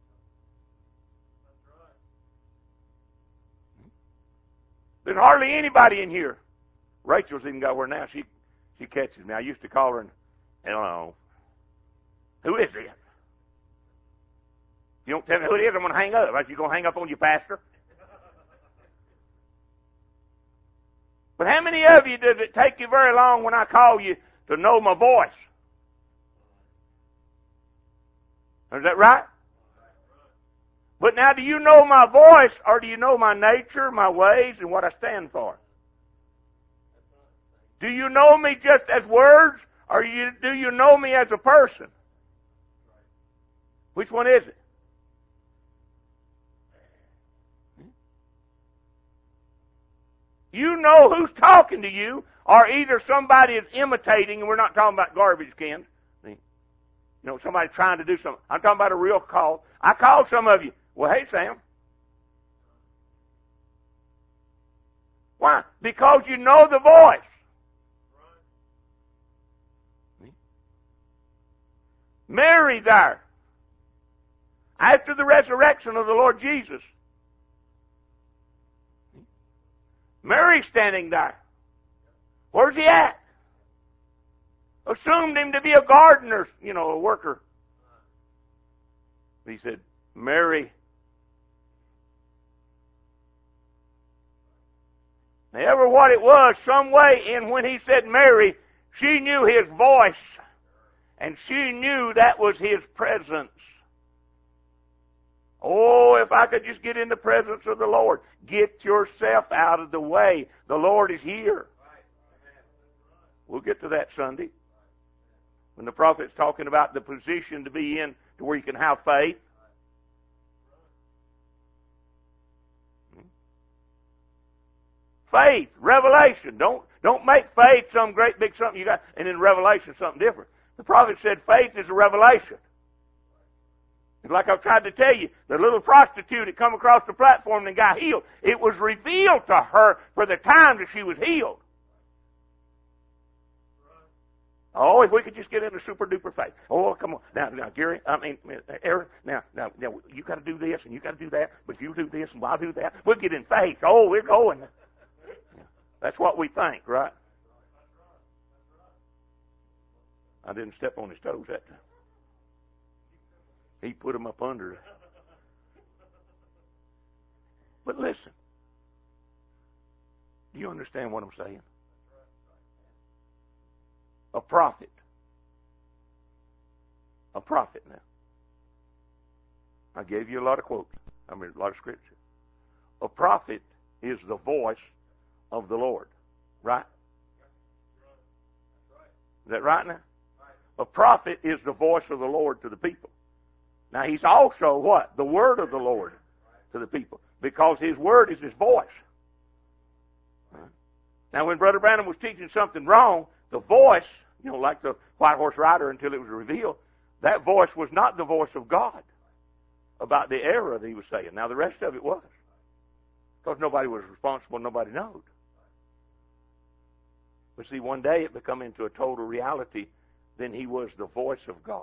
There's hardly anybody in here. Rachel's even got where now she catches me. I used to call her and, I don't know, who is it? You don't tell me who it is, I'm going to hang up. Are you going to hang up on your pastor? But how many of you does it take you very long when I call you to know my voice? Is that right? But now, do you know my voice, or do you know my nature, my ways, and what I stand for? Do you know me just as words, or do you know me as a person? Which one is it? You know who's talking to you, or either somebody is imitating, and we're not talking about garbage cans. You know, somebody trying to do something. I'm talking about a real call. I called some of you. Well, hey, Sam. Why? Because you know the voice. Mary there, after the resurrection of the Lord Jesus, Mary standing there. Where's he at? Assumed him to be a gardener, a worker. He said, Mary. Ever what it was, some way in when he said Mary, she knew his voice, and she knew that was his presence. Oh, if I could just get in the presence of the Lord. Get yourself out of the way. The Lord is here. We'll get to that Sunday. When the prophet's talking about the position to be in to where you can have faith. Faith, revelation. Don't make faith some great big something you got, and then revelation something different. The prophet said faith is a revelation. It's like I've tried to tell you, the little prostitute that come across the platform and got healed, it was revealed to her for the time that she was healed. Oh, if we could just get into super duper faith. Oh, come on. Now, Gary, Aaron, now, you got to do this and you got to do that, but if you do this and I'll do that, we'll get in faith. Oh, we're going. That's what we think, right? I didn't step on his toes that time. He put them up under. But listen. Do you understand what I'm saying? A prophet. A prophet now. I gave you a lot of quotes. A lot of scripture. A prophet is the voice of the Lord. Right? Is that right now? A prophet is the voice of the Lord to the people. Now, he's also what? The word of the Lord to the people. Because his word is his voice. Now, when Brother Branham was teaching something wrong, the voice, like the White Horse Rider until it was revealed, that voice was not the voice of God about the error that he was saying. Now, the rest of it was. Because nobody was responsible, nobody knowed. But see, one day it became into a total reality. Then he was the voice of God.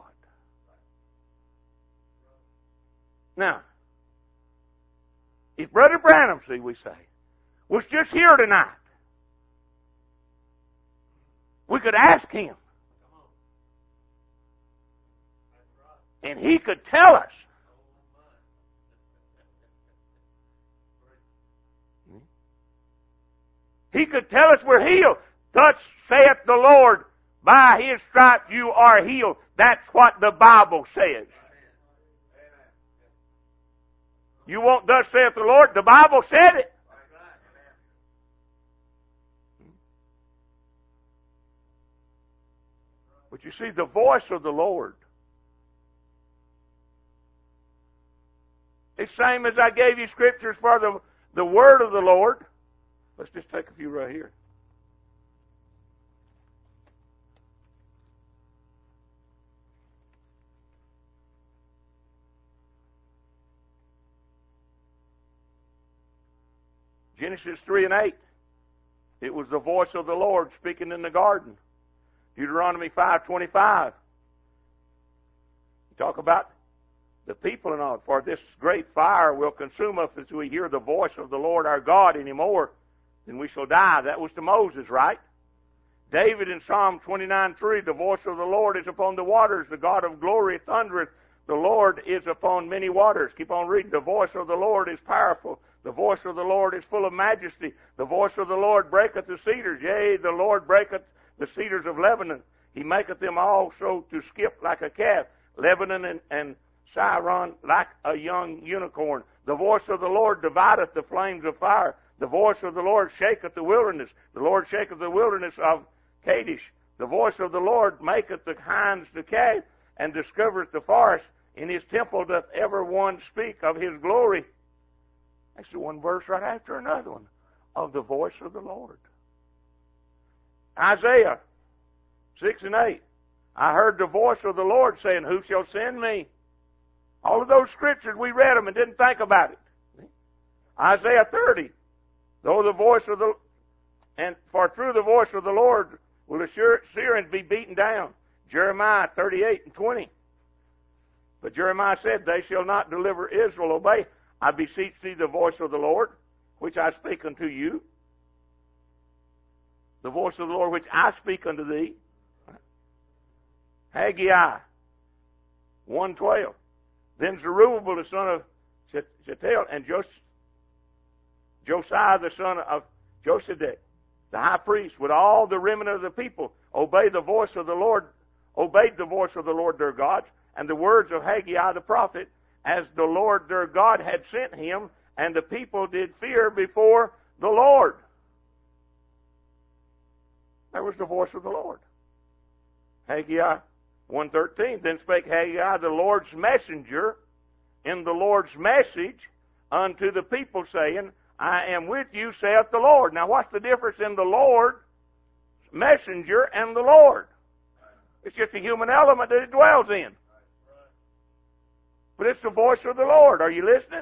Now, if Brother Branham, we say, was just here tonight, we could ask him. And he could tell us. He could tell us we're healed. Thus saith the Lord, by his stripes you are healed. That's what the Bible says. You want thus saith the Lord? The Bible said it. But you see, the voice of the Lord, it's the same as I gave you scriptures for the word of the Lord. Let's just take a few right here. Genesis 3 and 8. It was the voice of the Lord speaking in the garden. Deuteronomy 5:25. You talk about the people and all. For this great fire will consume us as we hear the voice of the Lord our God anymore, then we shall die. That was to Moses, right? David in Psalm 29:3. The voice of the Lord is upon the waters. The God of glory thundereth. The Lord is upon many waters. Keep on reading. The voice of the Lord is powerful. The voice of the Lord is full of majesty. The voice of the Lord breaketh the cedars. Yea, the Lord breaketh the cedars of Lebanon. He maketh them also to skip like a calf. Lebanon and Syron like a young unicorn. The voice of the Lord divideth the flames of fire. The voice of the Lord shaketh the wilderness. The Lord shaketh the wilderness of Kadesh. The voice of the Lord maketh the hinds to calve, and discovereth the forest. In his temple doth every one speak of his glory. That's the one verse right after another one of the voice of the Lord. Isaiah 6 and 8. I heard the voice of the Lord saying, who shall send me? All of those scriptures, we read them and didn't think about it. Isaiah 30. Though the voice of for through the voice of the Lord will the Syrians be beaten down. Jeremiah 38 and 20. But Jeremiah said, they shall not deliver Israel. Obey. I beseech thee the voice of the Lord, which I speak unto you. The voice of the Lord which I speak unto thee. Haggai 1:12. Then Zerubbabel the son of Shealtiel and Josiah the son of Josedek, the high priest, with all the remnant of the people, obeyed the voice of the Lord their God, and the words of Haggai the prophet, as the Lord their God had sent him, and the people did fear before the Lord. That was the voice of the Lord. Haggai 1:13, then spake Haggai the Lord's messenger in the Lord's message unto the people, saying, I am with you, saith the Lord. Now what's the difference in the Lord's messenger and the Lord? It's just a human element that it dwells in. But it's the voice of the Lord. Are you listening?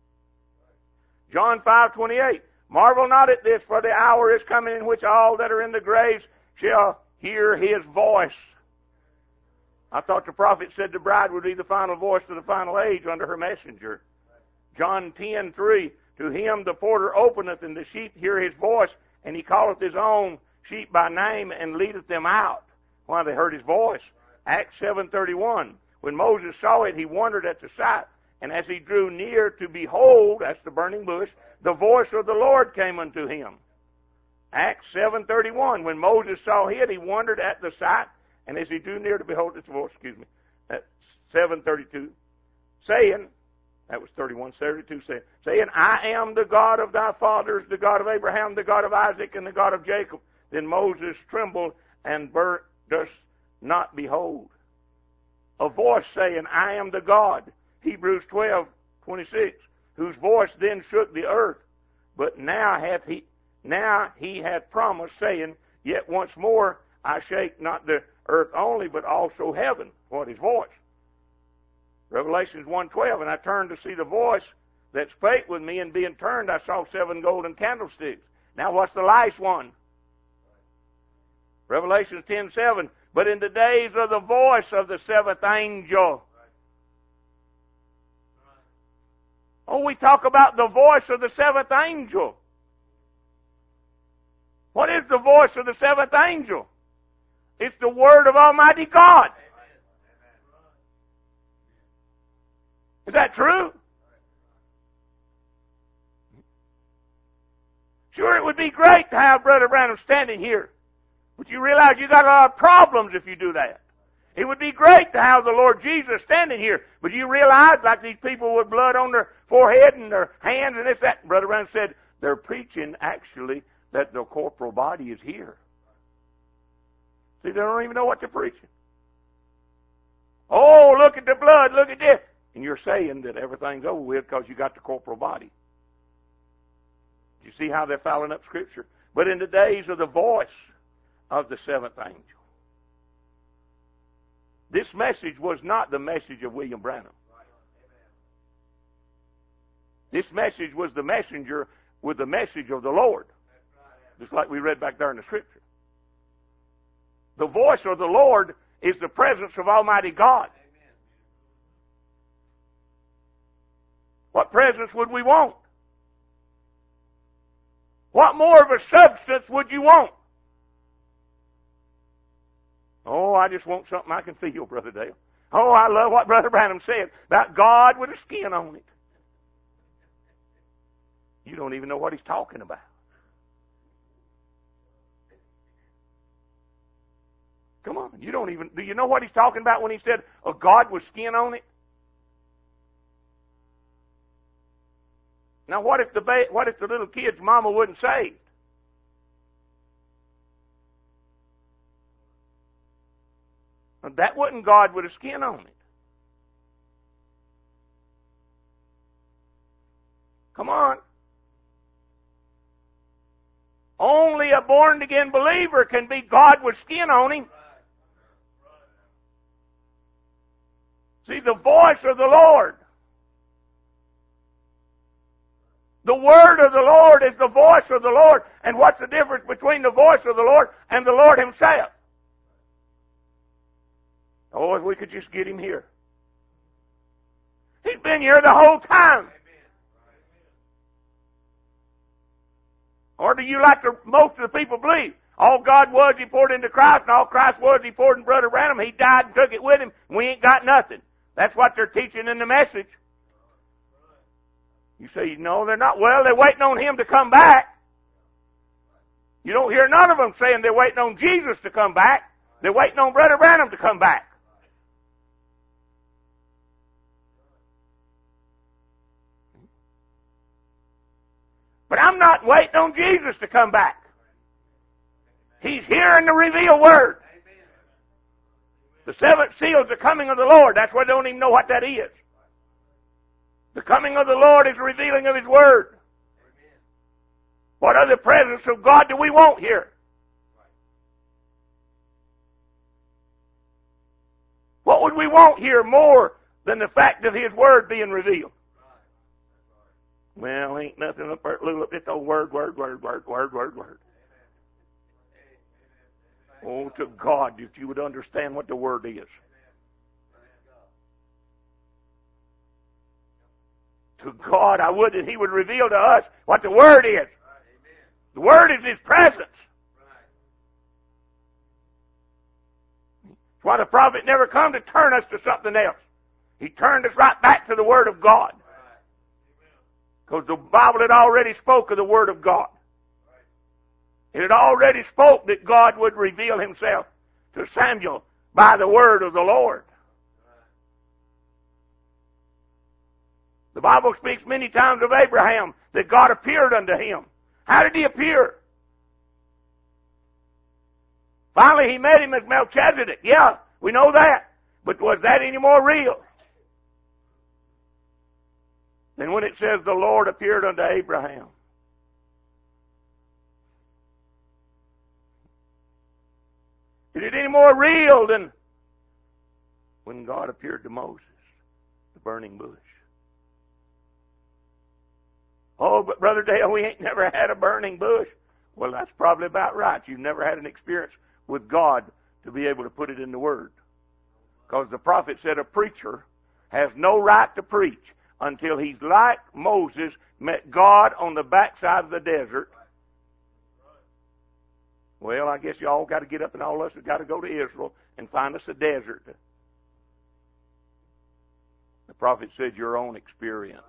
John 5:28, marvel not at this, for the hour is coming in which all that are in the graves shall hear his voice. I thought the prophet said the bride would be the final voice to the final age under her messenger. John 10:3, to him the porter openeth, and the sheep hear his voice, and he calleth his own sheep by name, and leadeth them out. Why? They heard his voice. Acts 7:31, when Moses saw it, he wondered at the sight, and as he drew near to behold, that's the burning bush, the voice of the Lord came unto him. Acts 7:31, when Moses saw it, he wondered at the sight, and as he drew near to behold its voice, that's 7:32, saying, that was 31:32, saying, I am the God of thy fathers, the God of Abraham, the God of Isaac, and the God of Jacob. Then Moses trembled and durst not behold. A voice saying, I am the God. Hebrews 12:26, whose voice then shook the earth. But now he hath promised, saying, yet once more I shake not the earth only, but also heaven. What? His voice. Revelations 1:12, and I turned to see the voice that spake with me, and being turned, I saw 7 golden candlesticks. Now what's the last one? Revelation 10:7, but in the days of the voice of the 7th angel. Oh, we talk about the voice of the 7th angel. What is the voice of the 7th angel? It's the word of Almighty God. Is that true? Sure, it would be great to have Brother Branham standing here. But you realize you got a lot of problems if you do that. It would be great to have the Lord Jesus standing here. But you realize, like these people with blood on their forehead and their hands and this, that. Brother Branham said they're preaching, actually, that the corporal body is here. See, they don't even know what they're preaching. Oh, look at the blood, look at this. And you're saying that everything's over with because you got the corporal body. Do you see how they're fouling up Scripture? But in the days of the voice of the 7th angel. This message was not the message of William Branham. This message was the messenger with the message of the Lord. Just like we read back there in the Scripture. The voice of the Lord is the presence of Almighty God. What presence would we want? What more of a substance would you want? Oh, I just want something I can feel, Brother Dale. Oh, I love what Brother Branham said about God with a skin on it. You don't even know what he's talking about. Come on, do you know what he's talking about when he said a God with skin on it? Now, what if the little kid's mama wasn't saved? Now, that wasn't God with a skin on it. Come on. Only a born-again believer can be God with skin on him. See, the voice of the Lord. The word of the Lord is the voice of the Lord. And what's the difference between the voice of the Lord and the Lord himself? Oh, if we could just get him here. He's been here the whole time. Or do you, like most of the people believe, all God was, he poured into Christ, and all Christ was, he poured in Brother Branham. He died and took it with him, and we ain't got nothing. That's what they're teaching in the message. You say, no, they're not. Well, they're waiting on him to come back. You don't hear none of them saying they're waiting on Jesus to come back. They're waiting on Brother Branham to come back. But I'm not waiting on Jesus to come back. He's hearing the revealed word. The seventh seal is the coming of the Lord. That's why they don't even know what that is. The coming of the Lord is the revealing of His word. What other presence of God do we want here? What would we want here more than the fact of His word being revealed? Well, ain't nothing up there, little, it's a word. Oh, to God, if you would understand what the word is. To God, I would that He would reveal to us what the word is. The word is His presence. That's why the prophet never come to turn us to something else. He turned us right back to the word of God. Because the Bible had already spoke of the word of God. It had already spoke that God would reveal Himself to Samuel by the word of the Lord. The Bible speaks many times of Abraham that God appeared unto him. How did He appear? Finally, He met him as Melchizedek. Yeah, we know that. But was that any more real than when it says the Lord appeared unto Abraham? Is it any more real than when God appeared to Moses, the burning bush? Oh, but Brother Dale, we ain't never had a burning bush. Well, that's probably about right. You've never had an experience with God to be able to put it in the Word. Because the prophet said a preacher has no right to preach until he's like Moses met God on the backside of the desert. Well, I guess y'all got to get up and all of us have got to go to Israel and find us a desert. The prophet said your own experience.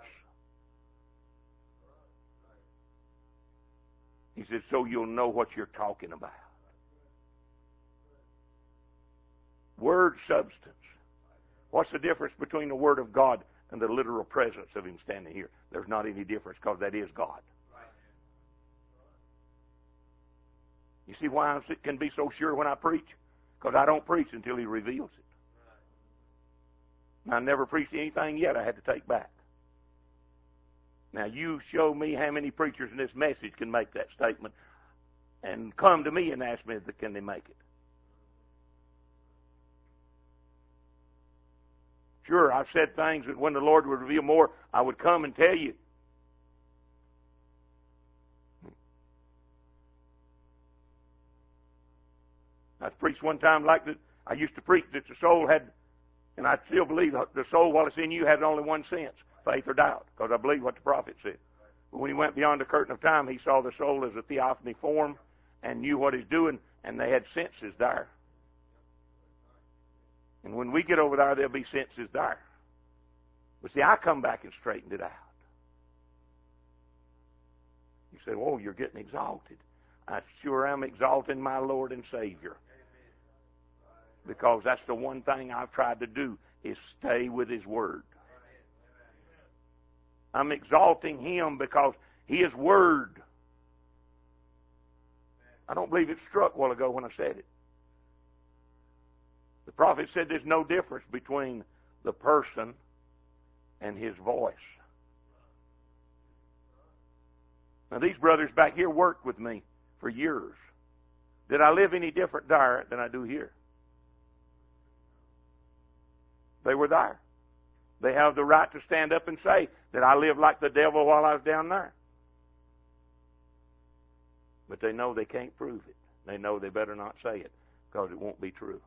He said, so you'll know what you're talking about. Word substance. What's the difference between the Word of God and the literal presence of Him standing here? There's not any difference because that is God. You see why I can be so sure when I preach? Because I don't preach until He reveals it. And I never preached anything yet I had to take back. Now, you show me how many preachers in this message can make that statement and come to me and ask me, can they make it? Sure, I've said things that when the Lord would reveal more, I would come and tell you. I preached one time like that. I used to preach that the soul had, and I still believe the soul, while it's in you, has only one sense, faith or doubt, because I believe what the prophet said. But when he went beyond the curtain of time, he saw the soul as a theophany form and knew what he's doing, and they had senses there. And when we get over there, there'll be senses there. But see, I come back and straightened it out. You say, "Oh, you're getting exalted." I sure am exalting my Lord and Savior. Because that's the one thing I've tried to do, is stay with His Word. I'm exalting Him because His Word. I don't believe it struck a while ago when I said it. The prophet said there's no difference between the person and his voice. Now, these brothers back here worked with me for years. Did I live any different there than I do here? They were there. They have the right to stand up and say that I lived like the devil while I was down there. But they know they can't prove it. They know they better not say it because it won't be true.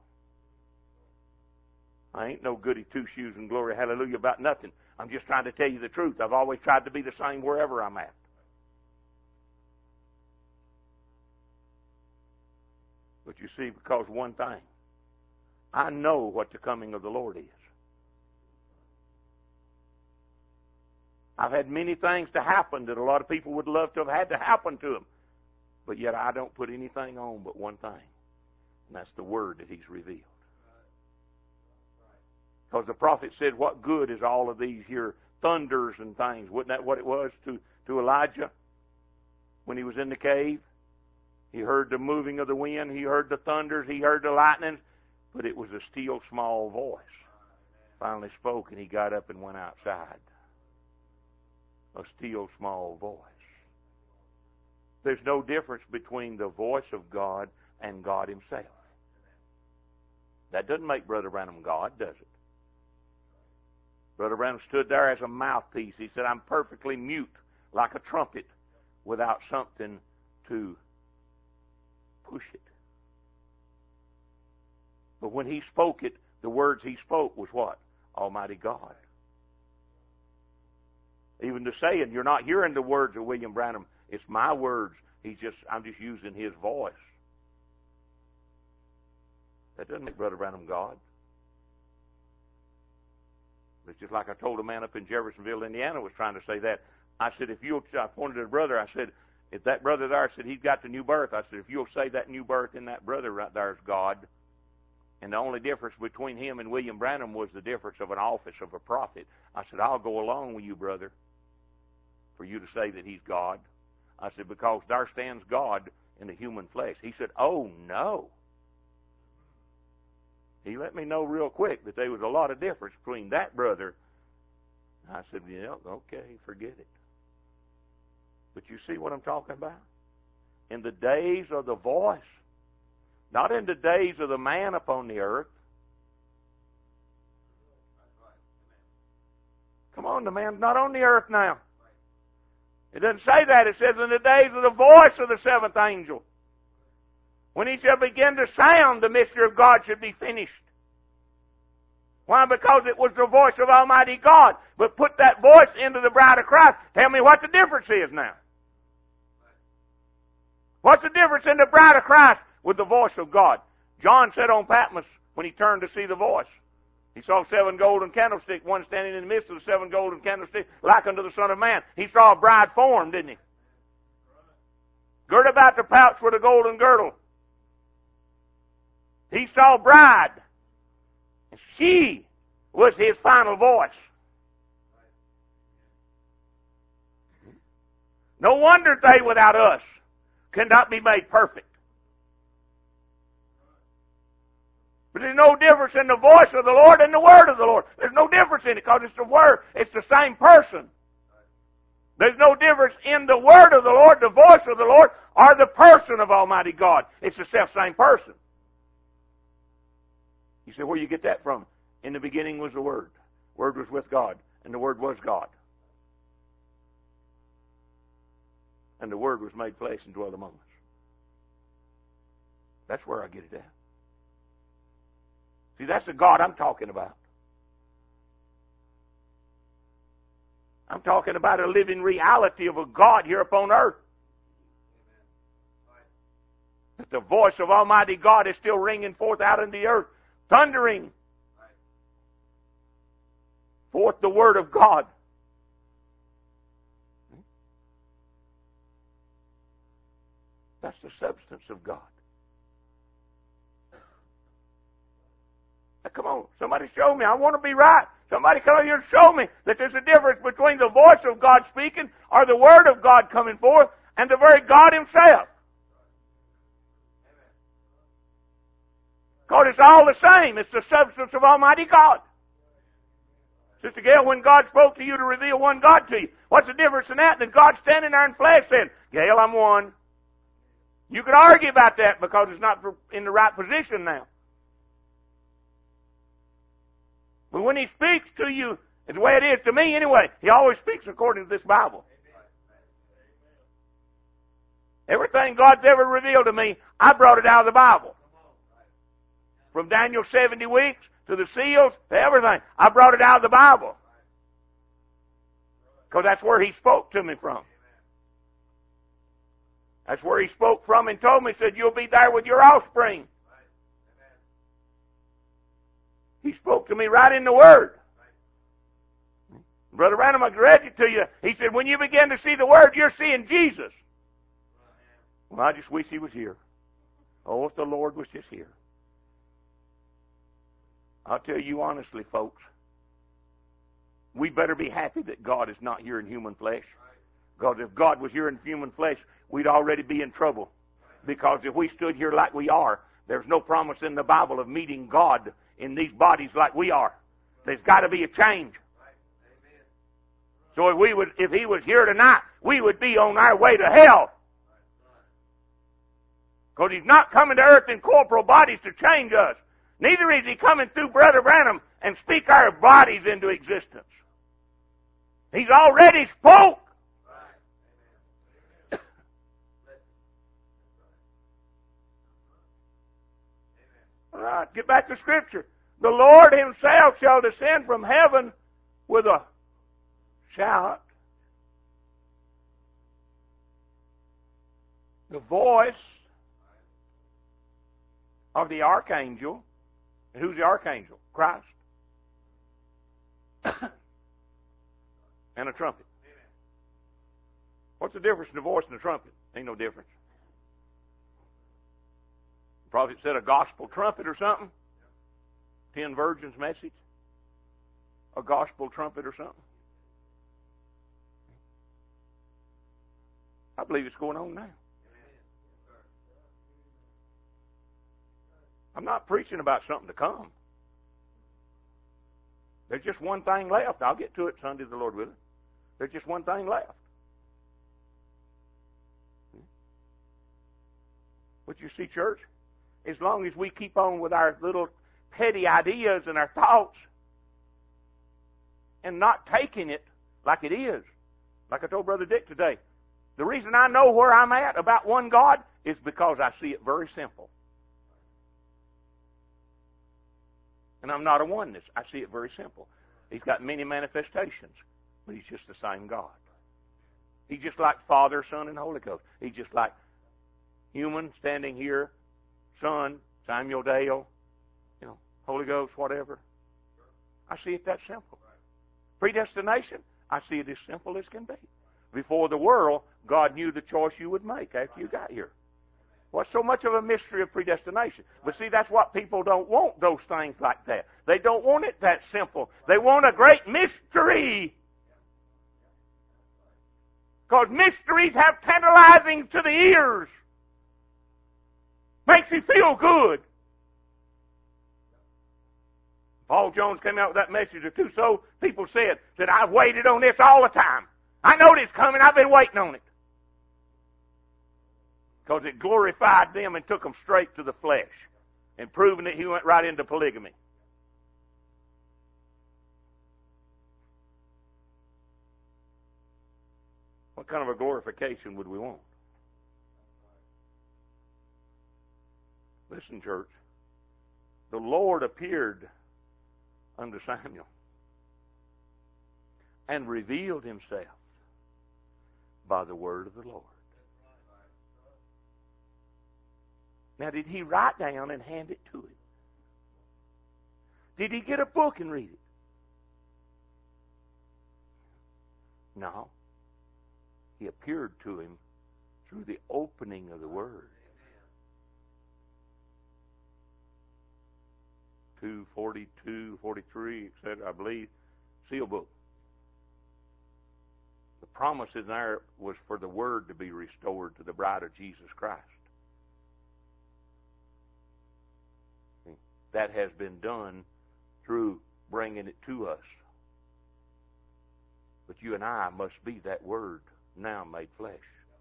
I ain't no goody two-shoes and glory hallelujah about nothing. I'm just trying to tell you the truth. I've always tried to be the same wherever I'm at. But you see, because one thing, I know what the coming of the Lord is. I've had many things to happen that a lot of people would love to have had to happen to them. But yet I don't put anything on but one thing, and that's the Word that He's revealed. Because the prophet said, what good is all of these here thunders and things? Wasn't that what it was to Elijah when he was in the cave? He heard the moving of the wind. He heard the thunders. He heard the lightnings. But it was a still small voice. Finally spoke, and he got up and went outside. A still small voice. There's no difference between the voice of God and God Himself. That doesn't make Brother Branham God, does it? Brother Branham stood there as a mouthpiece. He said, I'm perfectly mute, like a trumpet, without something to push it. But when he spoke it, the words he spoke was what? Almighty God. Even the saying, you're not hearing the words of William Branham. It's my words. I'm just using his voice. That doesn't make Brother Branham God. It's just like I told a man up in Jeffersonville, Indiana, was trying to say that. I said, I pointed at a brother, I said, if that brother there said he's got the new birth, I said, if you'll say that new birth in that brother right there is God, and the only difference between him and William Branham was the difference of an office of a prophet, I said, I'll go along with you, brother, for you to say that he's God. I said, because there stands God in the human flesh. He said, oh, no. He let me know real quick that there was a lot of difference between that brother. I said, yeah, okay, forget it. But you see what I'm talking about? In the days of the voice, not in the days of the man upon the earth. Come on, the man's not on the earth now. It doesn't say that. It says in the days of the voice of the seventh angel. When he shall begin to sound, the mystery of God should be finished. Why? Because it was the voice of Almighty God. But put that voice into the bride of Christ. Tell me what the difference is now. What's the difference in the bride of Christ with the voice of God? John said on Patmos when he turned to see the voice, he saw 7 golden candlesticks, one standing in the midst of the 7 golden candlesticks, like unto the Son of Man. He saw a bride form, didn't he? Girt about the pouch with a golden girdle. He saw a bride. And she was his final voice. No wonder they without us cannot be made perfect. But there's no difference in the voice of the Lord and the word of the Lord. There's no difference in it because it's the word. It's the same person. There's no difference in the word of the Lord, the voice of the Lord, or the person of Almighty God. It's the self-same person. You say, where do you get that from? In the beginning was the Word. Word was with God, and the Word was God. And the Word was made flesh and dwelt among us. That's where I get it at. See, that's the God I'm talking about. I'm talking about a living reality of a God here upon earth. That the voice of Almighty God is still ringing forth out in the earth, thundering forth the Word of God. That's the substance of God. Now, come on, somebody show me. I want to be right. Somebody come here and show me that there's a difference between the voice of God speaking or the Word of God coming forth and the very God Himself. Because it's all the same. It's the substance of Almighty God. Sister Gail, when God spoke to you to reveal one God to you, what's the difference in that than God standing there in flesh saying, Gail, I'm one. You could argue about that because it's not in the right position now. But when He speaks to you, it's the way it is to me anyway, He always speaks according to this Bible. Everything God's ever revealed to me, I brought it out of the Bible. From Daniel's 70 weeks to the seals to everything, I brought it out of the Bible. Because that's where He spoke to me from. That's where He spoke from and told me, said, you'll be there with your offspring. He spoke to me right in the Word. Brother Branham, I read it to you. He said, when you begin to see the Word, you're seeing Jesus. Well, I just wish he was here. Oh, if the Lord was just here. I'll tell you honestly, folks, we better be happy that God is not here in human flesh. Because if God was here in human flesh, we'd already be in trouble. Because if we stood here like we are, there's no promise in the Bible of meeting God in these bodies like we are. There's got to be a change. So if he was here tonight, we would be on our way to hell. Because he's not coming to earth in corporal bodies to change us. Neither is he coming through Brother Branham and speak our bodies into existence. He's already spoke. All right, get back to Scripture. The Lord himself shall descend from heaven with a shout. The voice of the archangel. And who's the archangel? Christ. And a trumpet. What's the difference in the voice and the trumpet? Ain't no difference. The prophet said a gospel trumpet or something. 10 virgins message. A gospel trumpet or something. I believe it's going on now. I'm not preaching about something to come. There's just one thing left. I'll get to it Sunday, the Lord willing. There's just one thing left. But you see, church, as long as we keep on with our little petty ideas and our thoughts and not taking it like it is, like I told Brother Dick today, the reason I know where I'm at about one God is because I see it very simple. And I'm not a oneness. I see it very simple. He's got many manifestations, but he's just the same God. He's just like Father, Son, and Holy Ghost. He's just like human standing here, Son, Samuel Dale, Holy Ghost, whatever. I see it that simple. Predestination, I see it as simple as can be. Before the world, God knew the choice you would make after you got here. What's so much of a mystery of predestination? But see, that's what people don't want, those things like that. They don't want it that simple. They want a great mystery. Because mysteries have tantalizing to the ears. Makes you feel good. Paul Jones came out with that message or two, so people said, I've waited on this all the time. I know it's coming. I've been waiting on it. Because it glorified them and took them straight to the flesh and proving that he went right into polygamy. What kind of a glorification would we want? Listen, church. The Lord appeared unto Samuel and revealed himself by the word of the Lord. Now, did he write down and hand it to him? Did he get a book and read it? No. He appeared to him through the opening of the Word. 2:42, 43, etc., I believe, seal book. The promise in there was for the Word to be restored to the bride of Jesus Christ. That has been done through bringing it to us. But you and I must be that Word now made flesh.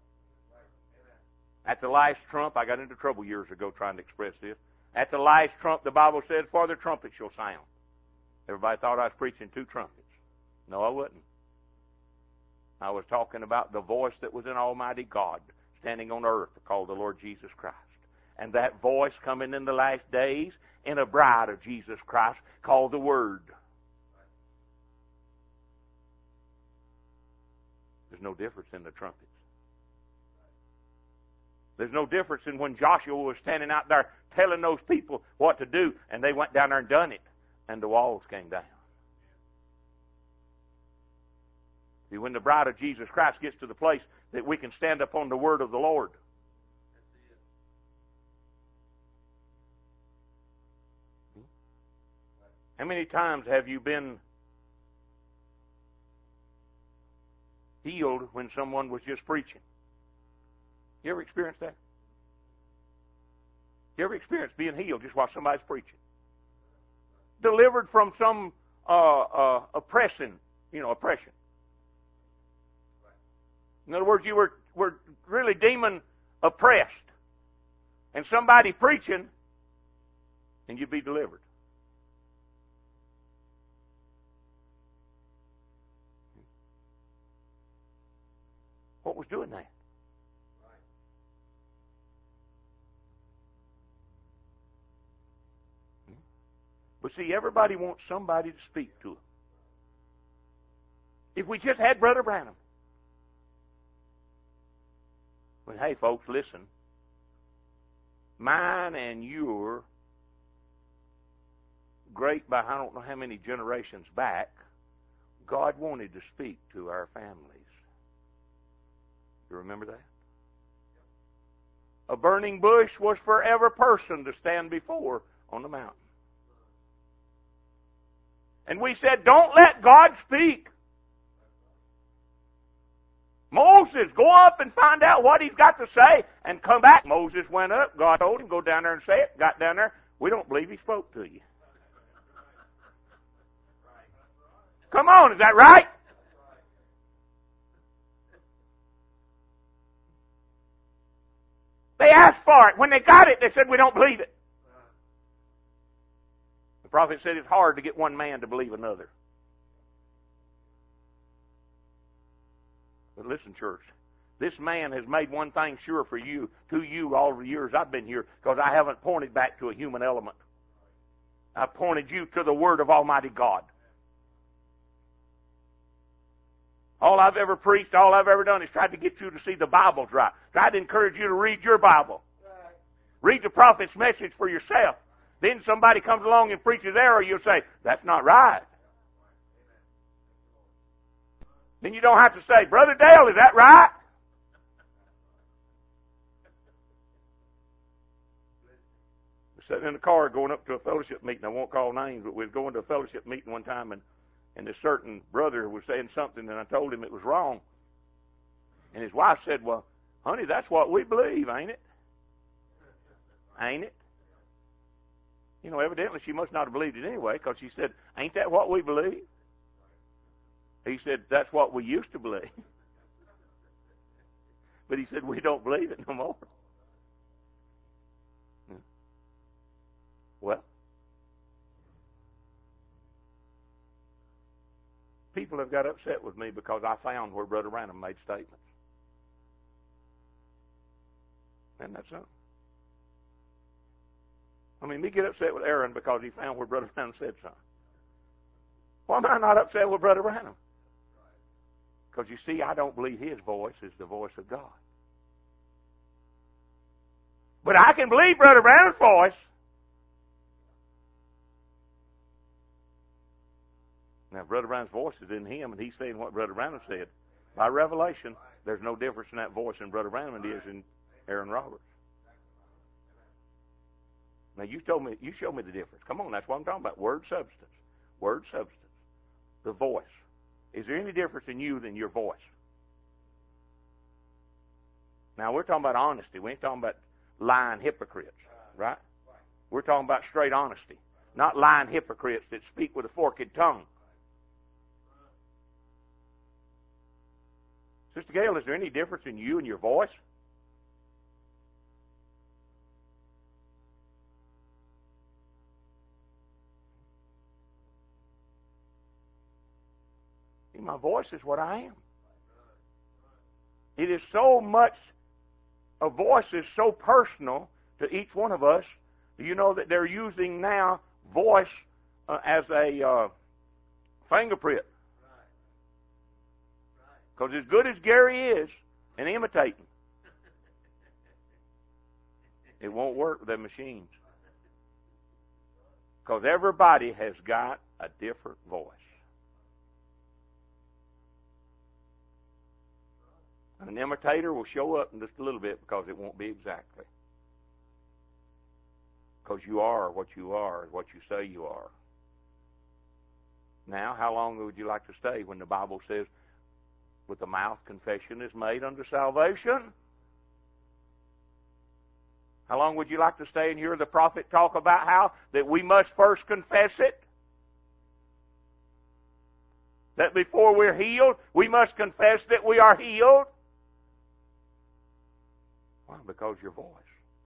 At the last trump, I got into trouble years ago trying to express this. At the last trump, the Bible says, for the trumpet shall sound. Everybody thought I was preaching 2 trumpets. No, I wasn't. I was talking about the voice that was in Almighty God standing on earth called the Lord Jesus Christ. And that voice coming in the last days in a bride of Jesus Christ called the Word. There's no difference in the trumpets. There's no difference in when Joshua was standing out there telling those people what to do, and they went down there and done it, and the walls came down. See, when the bride of Jesus Christ gets to the place that we can stand upon the word of the Lord, How many times have you been healed when someone was just preaching? You ever experienced that? You ever experienced being healed just while somebody's preaching? Delivered from some oppression. In other words, you were really demon oppressed. And somebody preaching, and you'd be delivered. What was doing that? But see, everybody wants somebody to speak to them. If we just had Brother Branham. But hey, folks, listen. Mine and your great by I don't know how many generations back, God wanted to speak to our families. You remember that? A burning bush was for every person to stand before on the mountain. And we said, don't let God speak. Moses, go up and find out what he's got to say and come back. Moses went up. God told him, go down there and say it. Got down there. We don't believe he spoke to you. Come on, is that right? They asked for it. When they got it, they said, we don't believe it. The prophet said it's hard to get one man to believe another. But listen, church, this man has made one thing sure for you, to you all the years I've been here, because I haven't pointed back to a human element. I've pointed you to the Word of Almighty God. All I've ever preached, all I've ever done is tried to get you to see the Bible's right. Tried to encourage you to read your Bible. Read the prophet's message for yourself. Then somebody comes along and preaches error, you'll say, that's not right. Then you don't have to say, Brother Dale, is that right? We're sitting in the car going up to a fellowship meeting. I won't call names, but we was going to a fellowship meeting one time, and this certain brother was saying something, and I told him it was wrong. And his wife said, well, honey, that's what we believe, ain't it? Ain't it? You know, evidently she must not have believed it anyway, because she said, ain't that what we believe? He said, that's what we used to believe. But he said, we don't believe it no more. Well, people have got upset with me because I found where Brother Branham made statements. And that's something. I mean, me get upset with Aaron because he found where Brother Branham said something. Why am I not upset with Brother Branham? Because you see, I don't believe his voice is the voice of God. But I can believe Brother Branham's voice. Now, Brother Branham's voice is in him, and he's saying what Brother Branham said. By revelation, there's no difference in that voice in Brother Branham than there is in Aaron Roberts. Now, you showed me the difference. Come on, that's what I'm talking about. Word, substance. Word, substance. The voice. Is there any difference in you than your voice? Now, we're talking about honesty. We ain't talking about lying hypocrites, right? We're talking about straight honesty, not lying hypocrites that speak with a forked tongue. Sister Gail, is there any difference in you and your voice? My voice is what I am. It is so much, a voice is so personal to each one of us. Do you know that they're using now voice as a fingerprint? Because as good as Gary is in imitating, it won't work with the machines. Because everybody has got a different voice. An imitator will show up in just a little bit because it won't be exactly. Because you are what you are, what you say you are. Now, how long would you like to stay when the Bible says, with the mouth confession is made unto salvation? How long would you like to stay and hear the prophet talk about how that we must first confess it? That before we're healed, we must confess that we are healed? Why? Because your voice.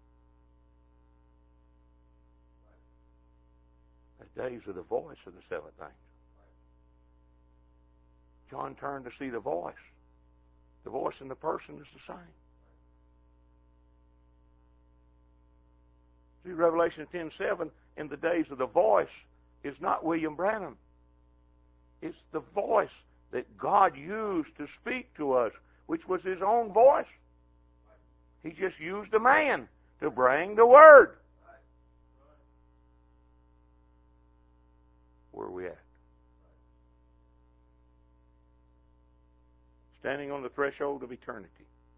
The days of the voice of the seventh angel. John turned to see the voice. The voice in the person is the same. See, Revelation 10:7, in the days of the voice, is not William Branham. It's the voice that God used to speak to us, which was His own voice. He just used a man to bring the Word. Where are we at? Standing on the threshold of eternity.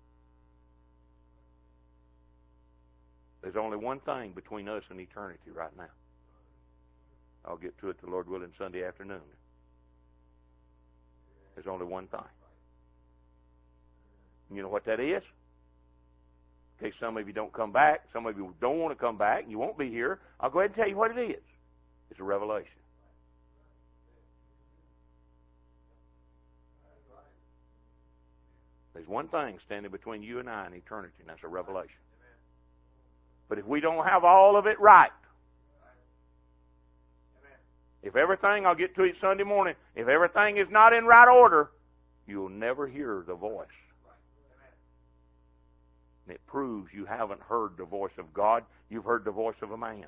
There's only one thing between us and eternity right now. I'll get to it, the Lord willing, Sunday afternoon. There's only one thing. You know what that is? In case some of you don't come back, some of you don't want to come back, and you won't be here, I'll go ahead and tell you what it is. It's a revelation. There's one thing standing between you and I and eternity, and that's a revelation. But if we don't have all of it right, if everything, I'll get to it Sunday morning, if everything is not in right order, you'll never hear the voice. And it proves you haven't heard the voice of God, you've heard the voice of a man.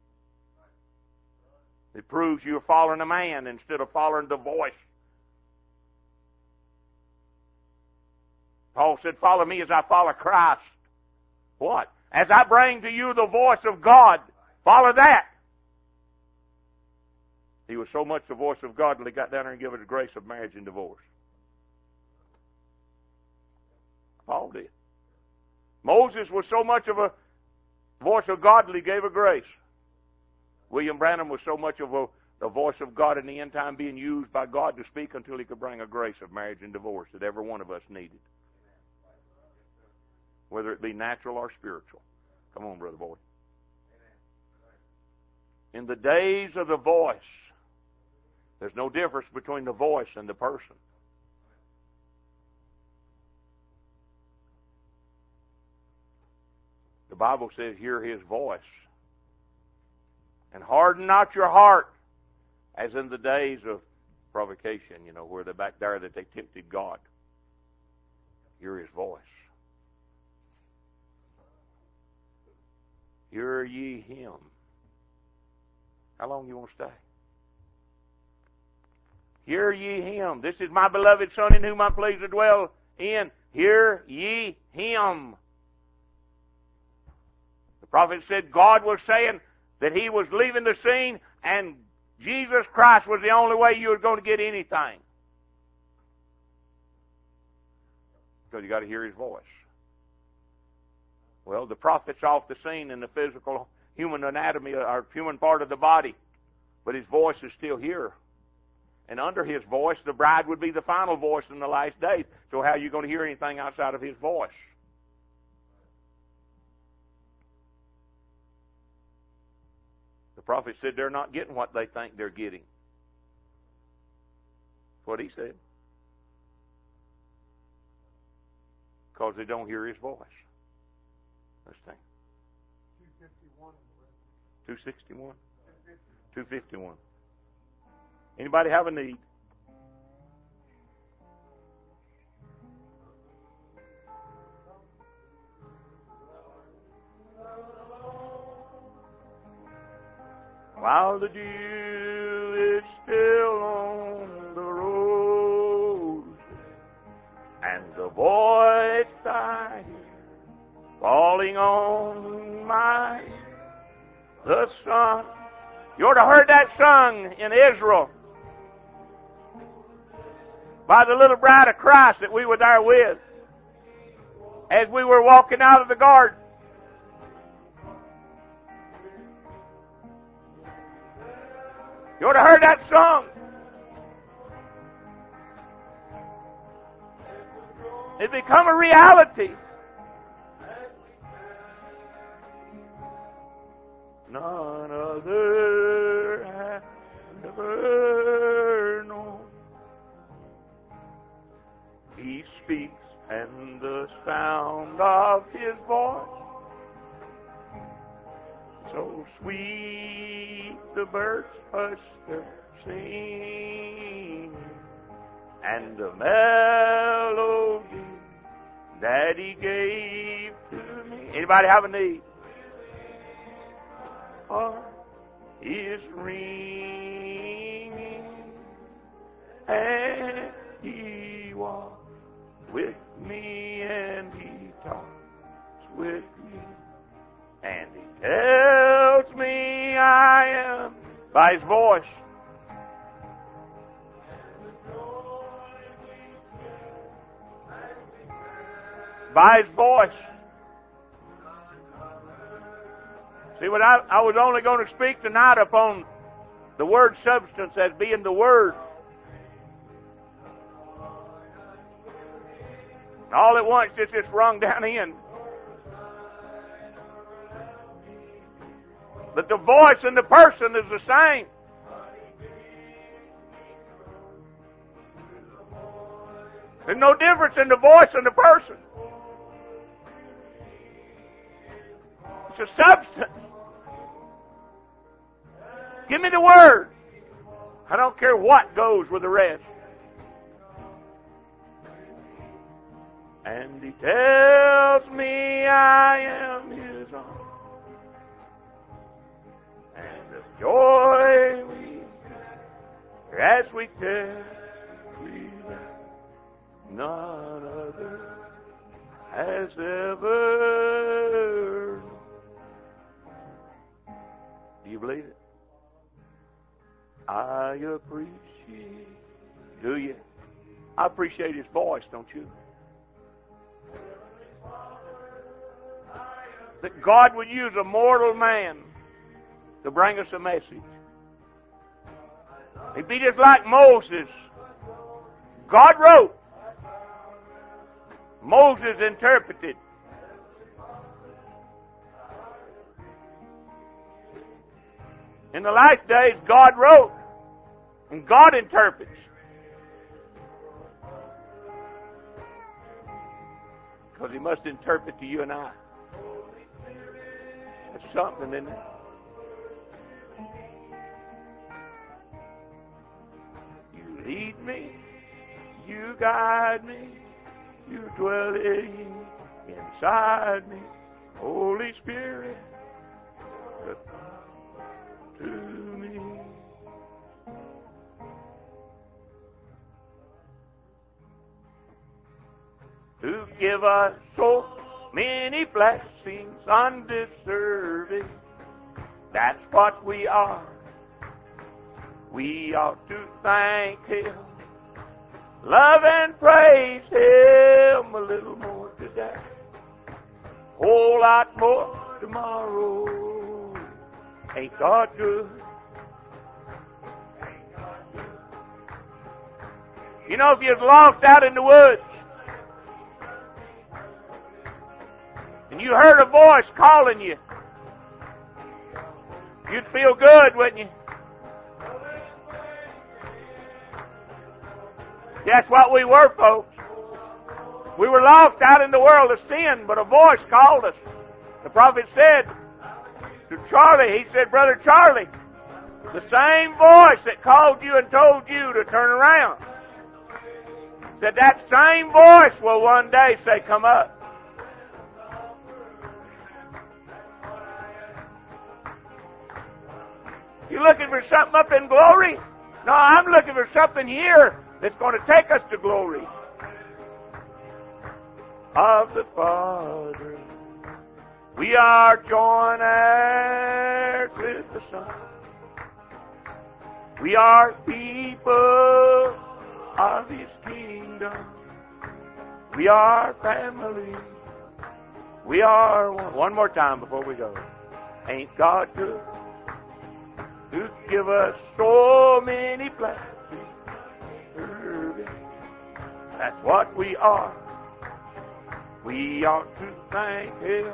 It proves you're following a man instead of following the voice. Paul said, follow me as I follow Christ. What? As I bring to you the voice of God, follow that. He was so much the voice of God that he got down there and gave it the grace of marriage and divorce. Paul did. Moses was so much of a voice of God that he gave a grace. William Branham was so much of the voice of God in the end time being used by God to speak until he could bring a grace of marriage and divorce that every one of us needed. Whether it be natural or spiritual. Come on, Brother Boyd. In the days of the voice, there's no difference between the voice and the person. The Bible says, hear His voice. And harden not your heart, as in the days of provocation, where they're back there that they tempted God. Hear His voice. Hear ye Him. How long you want to stay? Hear ye Him. This is my beloved Son in whom I'm pleased to dwell in. Hear ye Him. The prophet said God was saying that He was leaving the scene and Jesus Christ was the only way you were going to get anything. Because you got to hear His voice. Well, the prophet's off the scene in the physical human anatomy or human part of the body, but his voice is still here. And under his voice, the bride would be the final voice in the last days. So how are you going to hear anything outside of his voice? The prophet said they're not getting what they think they're getting. That's what he said. Because they don't hear his voice. Let's think. 261. 251. Anybody have a need? While the dew is still on the rose, and the voice I hear falling on the sun. You ought to have heard that sung in Israel by the little bride of Christ that we were there with as we were walking out of the garden. You ought to have heard that sung. It become a reality. None other has ever known. He speaks, and the sound of His voice, so sweet the birds hush their singing, and the melody that He gave to me. Anybody have a need? Heart is ringing, and He walks with me, and He talks with me, and He tells me I am by His voice. By His voice. See, what I was only going to speak tonight upon the word substance as being the Word. All at once, it's just rung down in. But the voice and the person is the same. There's no difference in the voice and the person. It's a substance. Give me the Word. I don't care what goes with the rest. And He tells me I am His own. And the joy we share as we tarry there, none other has ever. Do you believe it? I appreciate. Do you? I appreciate His voice, don't you? That God would use a mortal man to bring us a message. He'd be just like Moses. God wrote. Moses interpreted. In the last days, God wrote. And God interprets. Because He must interpret to you and I. That's something, isn't it? You lead me. You guide me. You dwell inside me. Holy Spirit, to me. To give us so many blessings undeserving. That's what we are. We ought to thank Him, love and praise Him a little more today, whole lot more tomorrow. Ain't God good? You know, if you're lost out in the woods and you heard a voice calling you, you'd feel good, wouldn't you? That's what we were, folks. We were lost out in the world of sin, but a voice called us. The prophet said to Charlie, he said, Brother Charlie, the same voice that called you and told you to turn around, said that same voice will one day say, come up. You looking for something up in glory? No, I'm looking for something here that's going to take us to glory. Of the Father, we are joint heirs with the Son. We are people of His kingdom. We are family. We are one more time before we go. Ain't God good? To give us so many blessings. That's what we are. We ought to thank Him,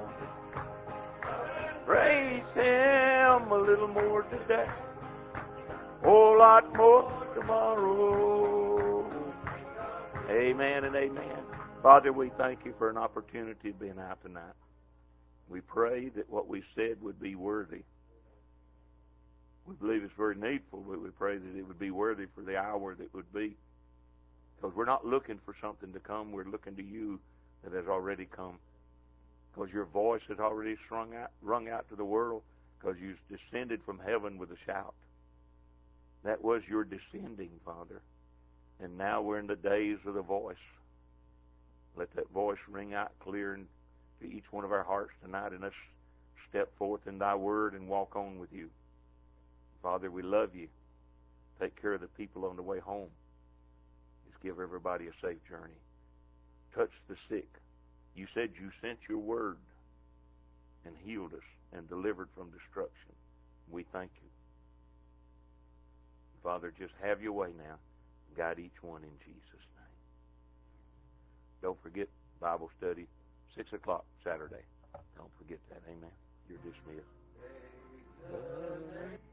praise Him a little more today, whole lot more tomorrow. Amen and amen. Father, we thank You for an opportunity of being out tonight. We pray that what we said would be worthy. We believe it's very needful, but we pray that it would be worthy for the hour that would be. Because we're not looking for something to come, we're looking to You that has already come. Because Your voice has already rung out to the world, because You descended from heaven with a shout. That was Your descending, Father. And now we're in the days of the voice. Let that voice ring out clear to each one of our hearts tonight, and let's step forth in Thy word and walk on with You. Father, we love You. Take care of the people on the way home. Just give everybody a safe journey. Touch the sick. You said You sent Your word and healed us and delivered from destruction. We thank You. Father, just have Your way now. Guide each one in Jesus' name. Don't forget Bible study, 6 o'clock Saturday. Don't forget that. Amen. You're dismissed.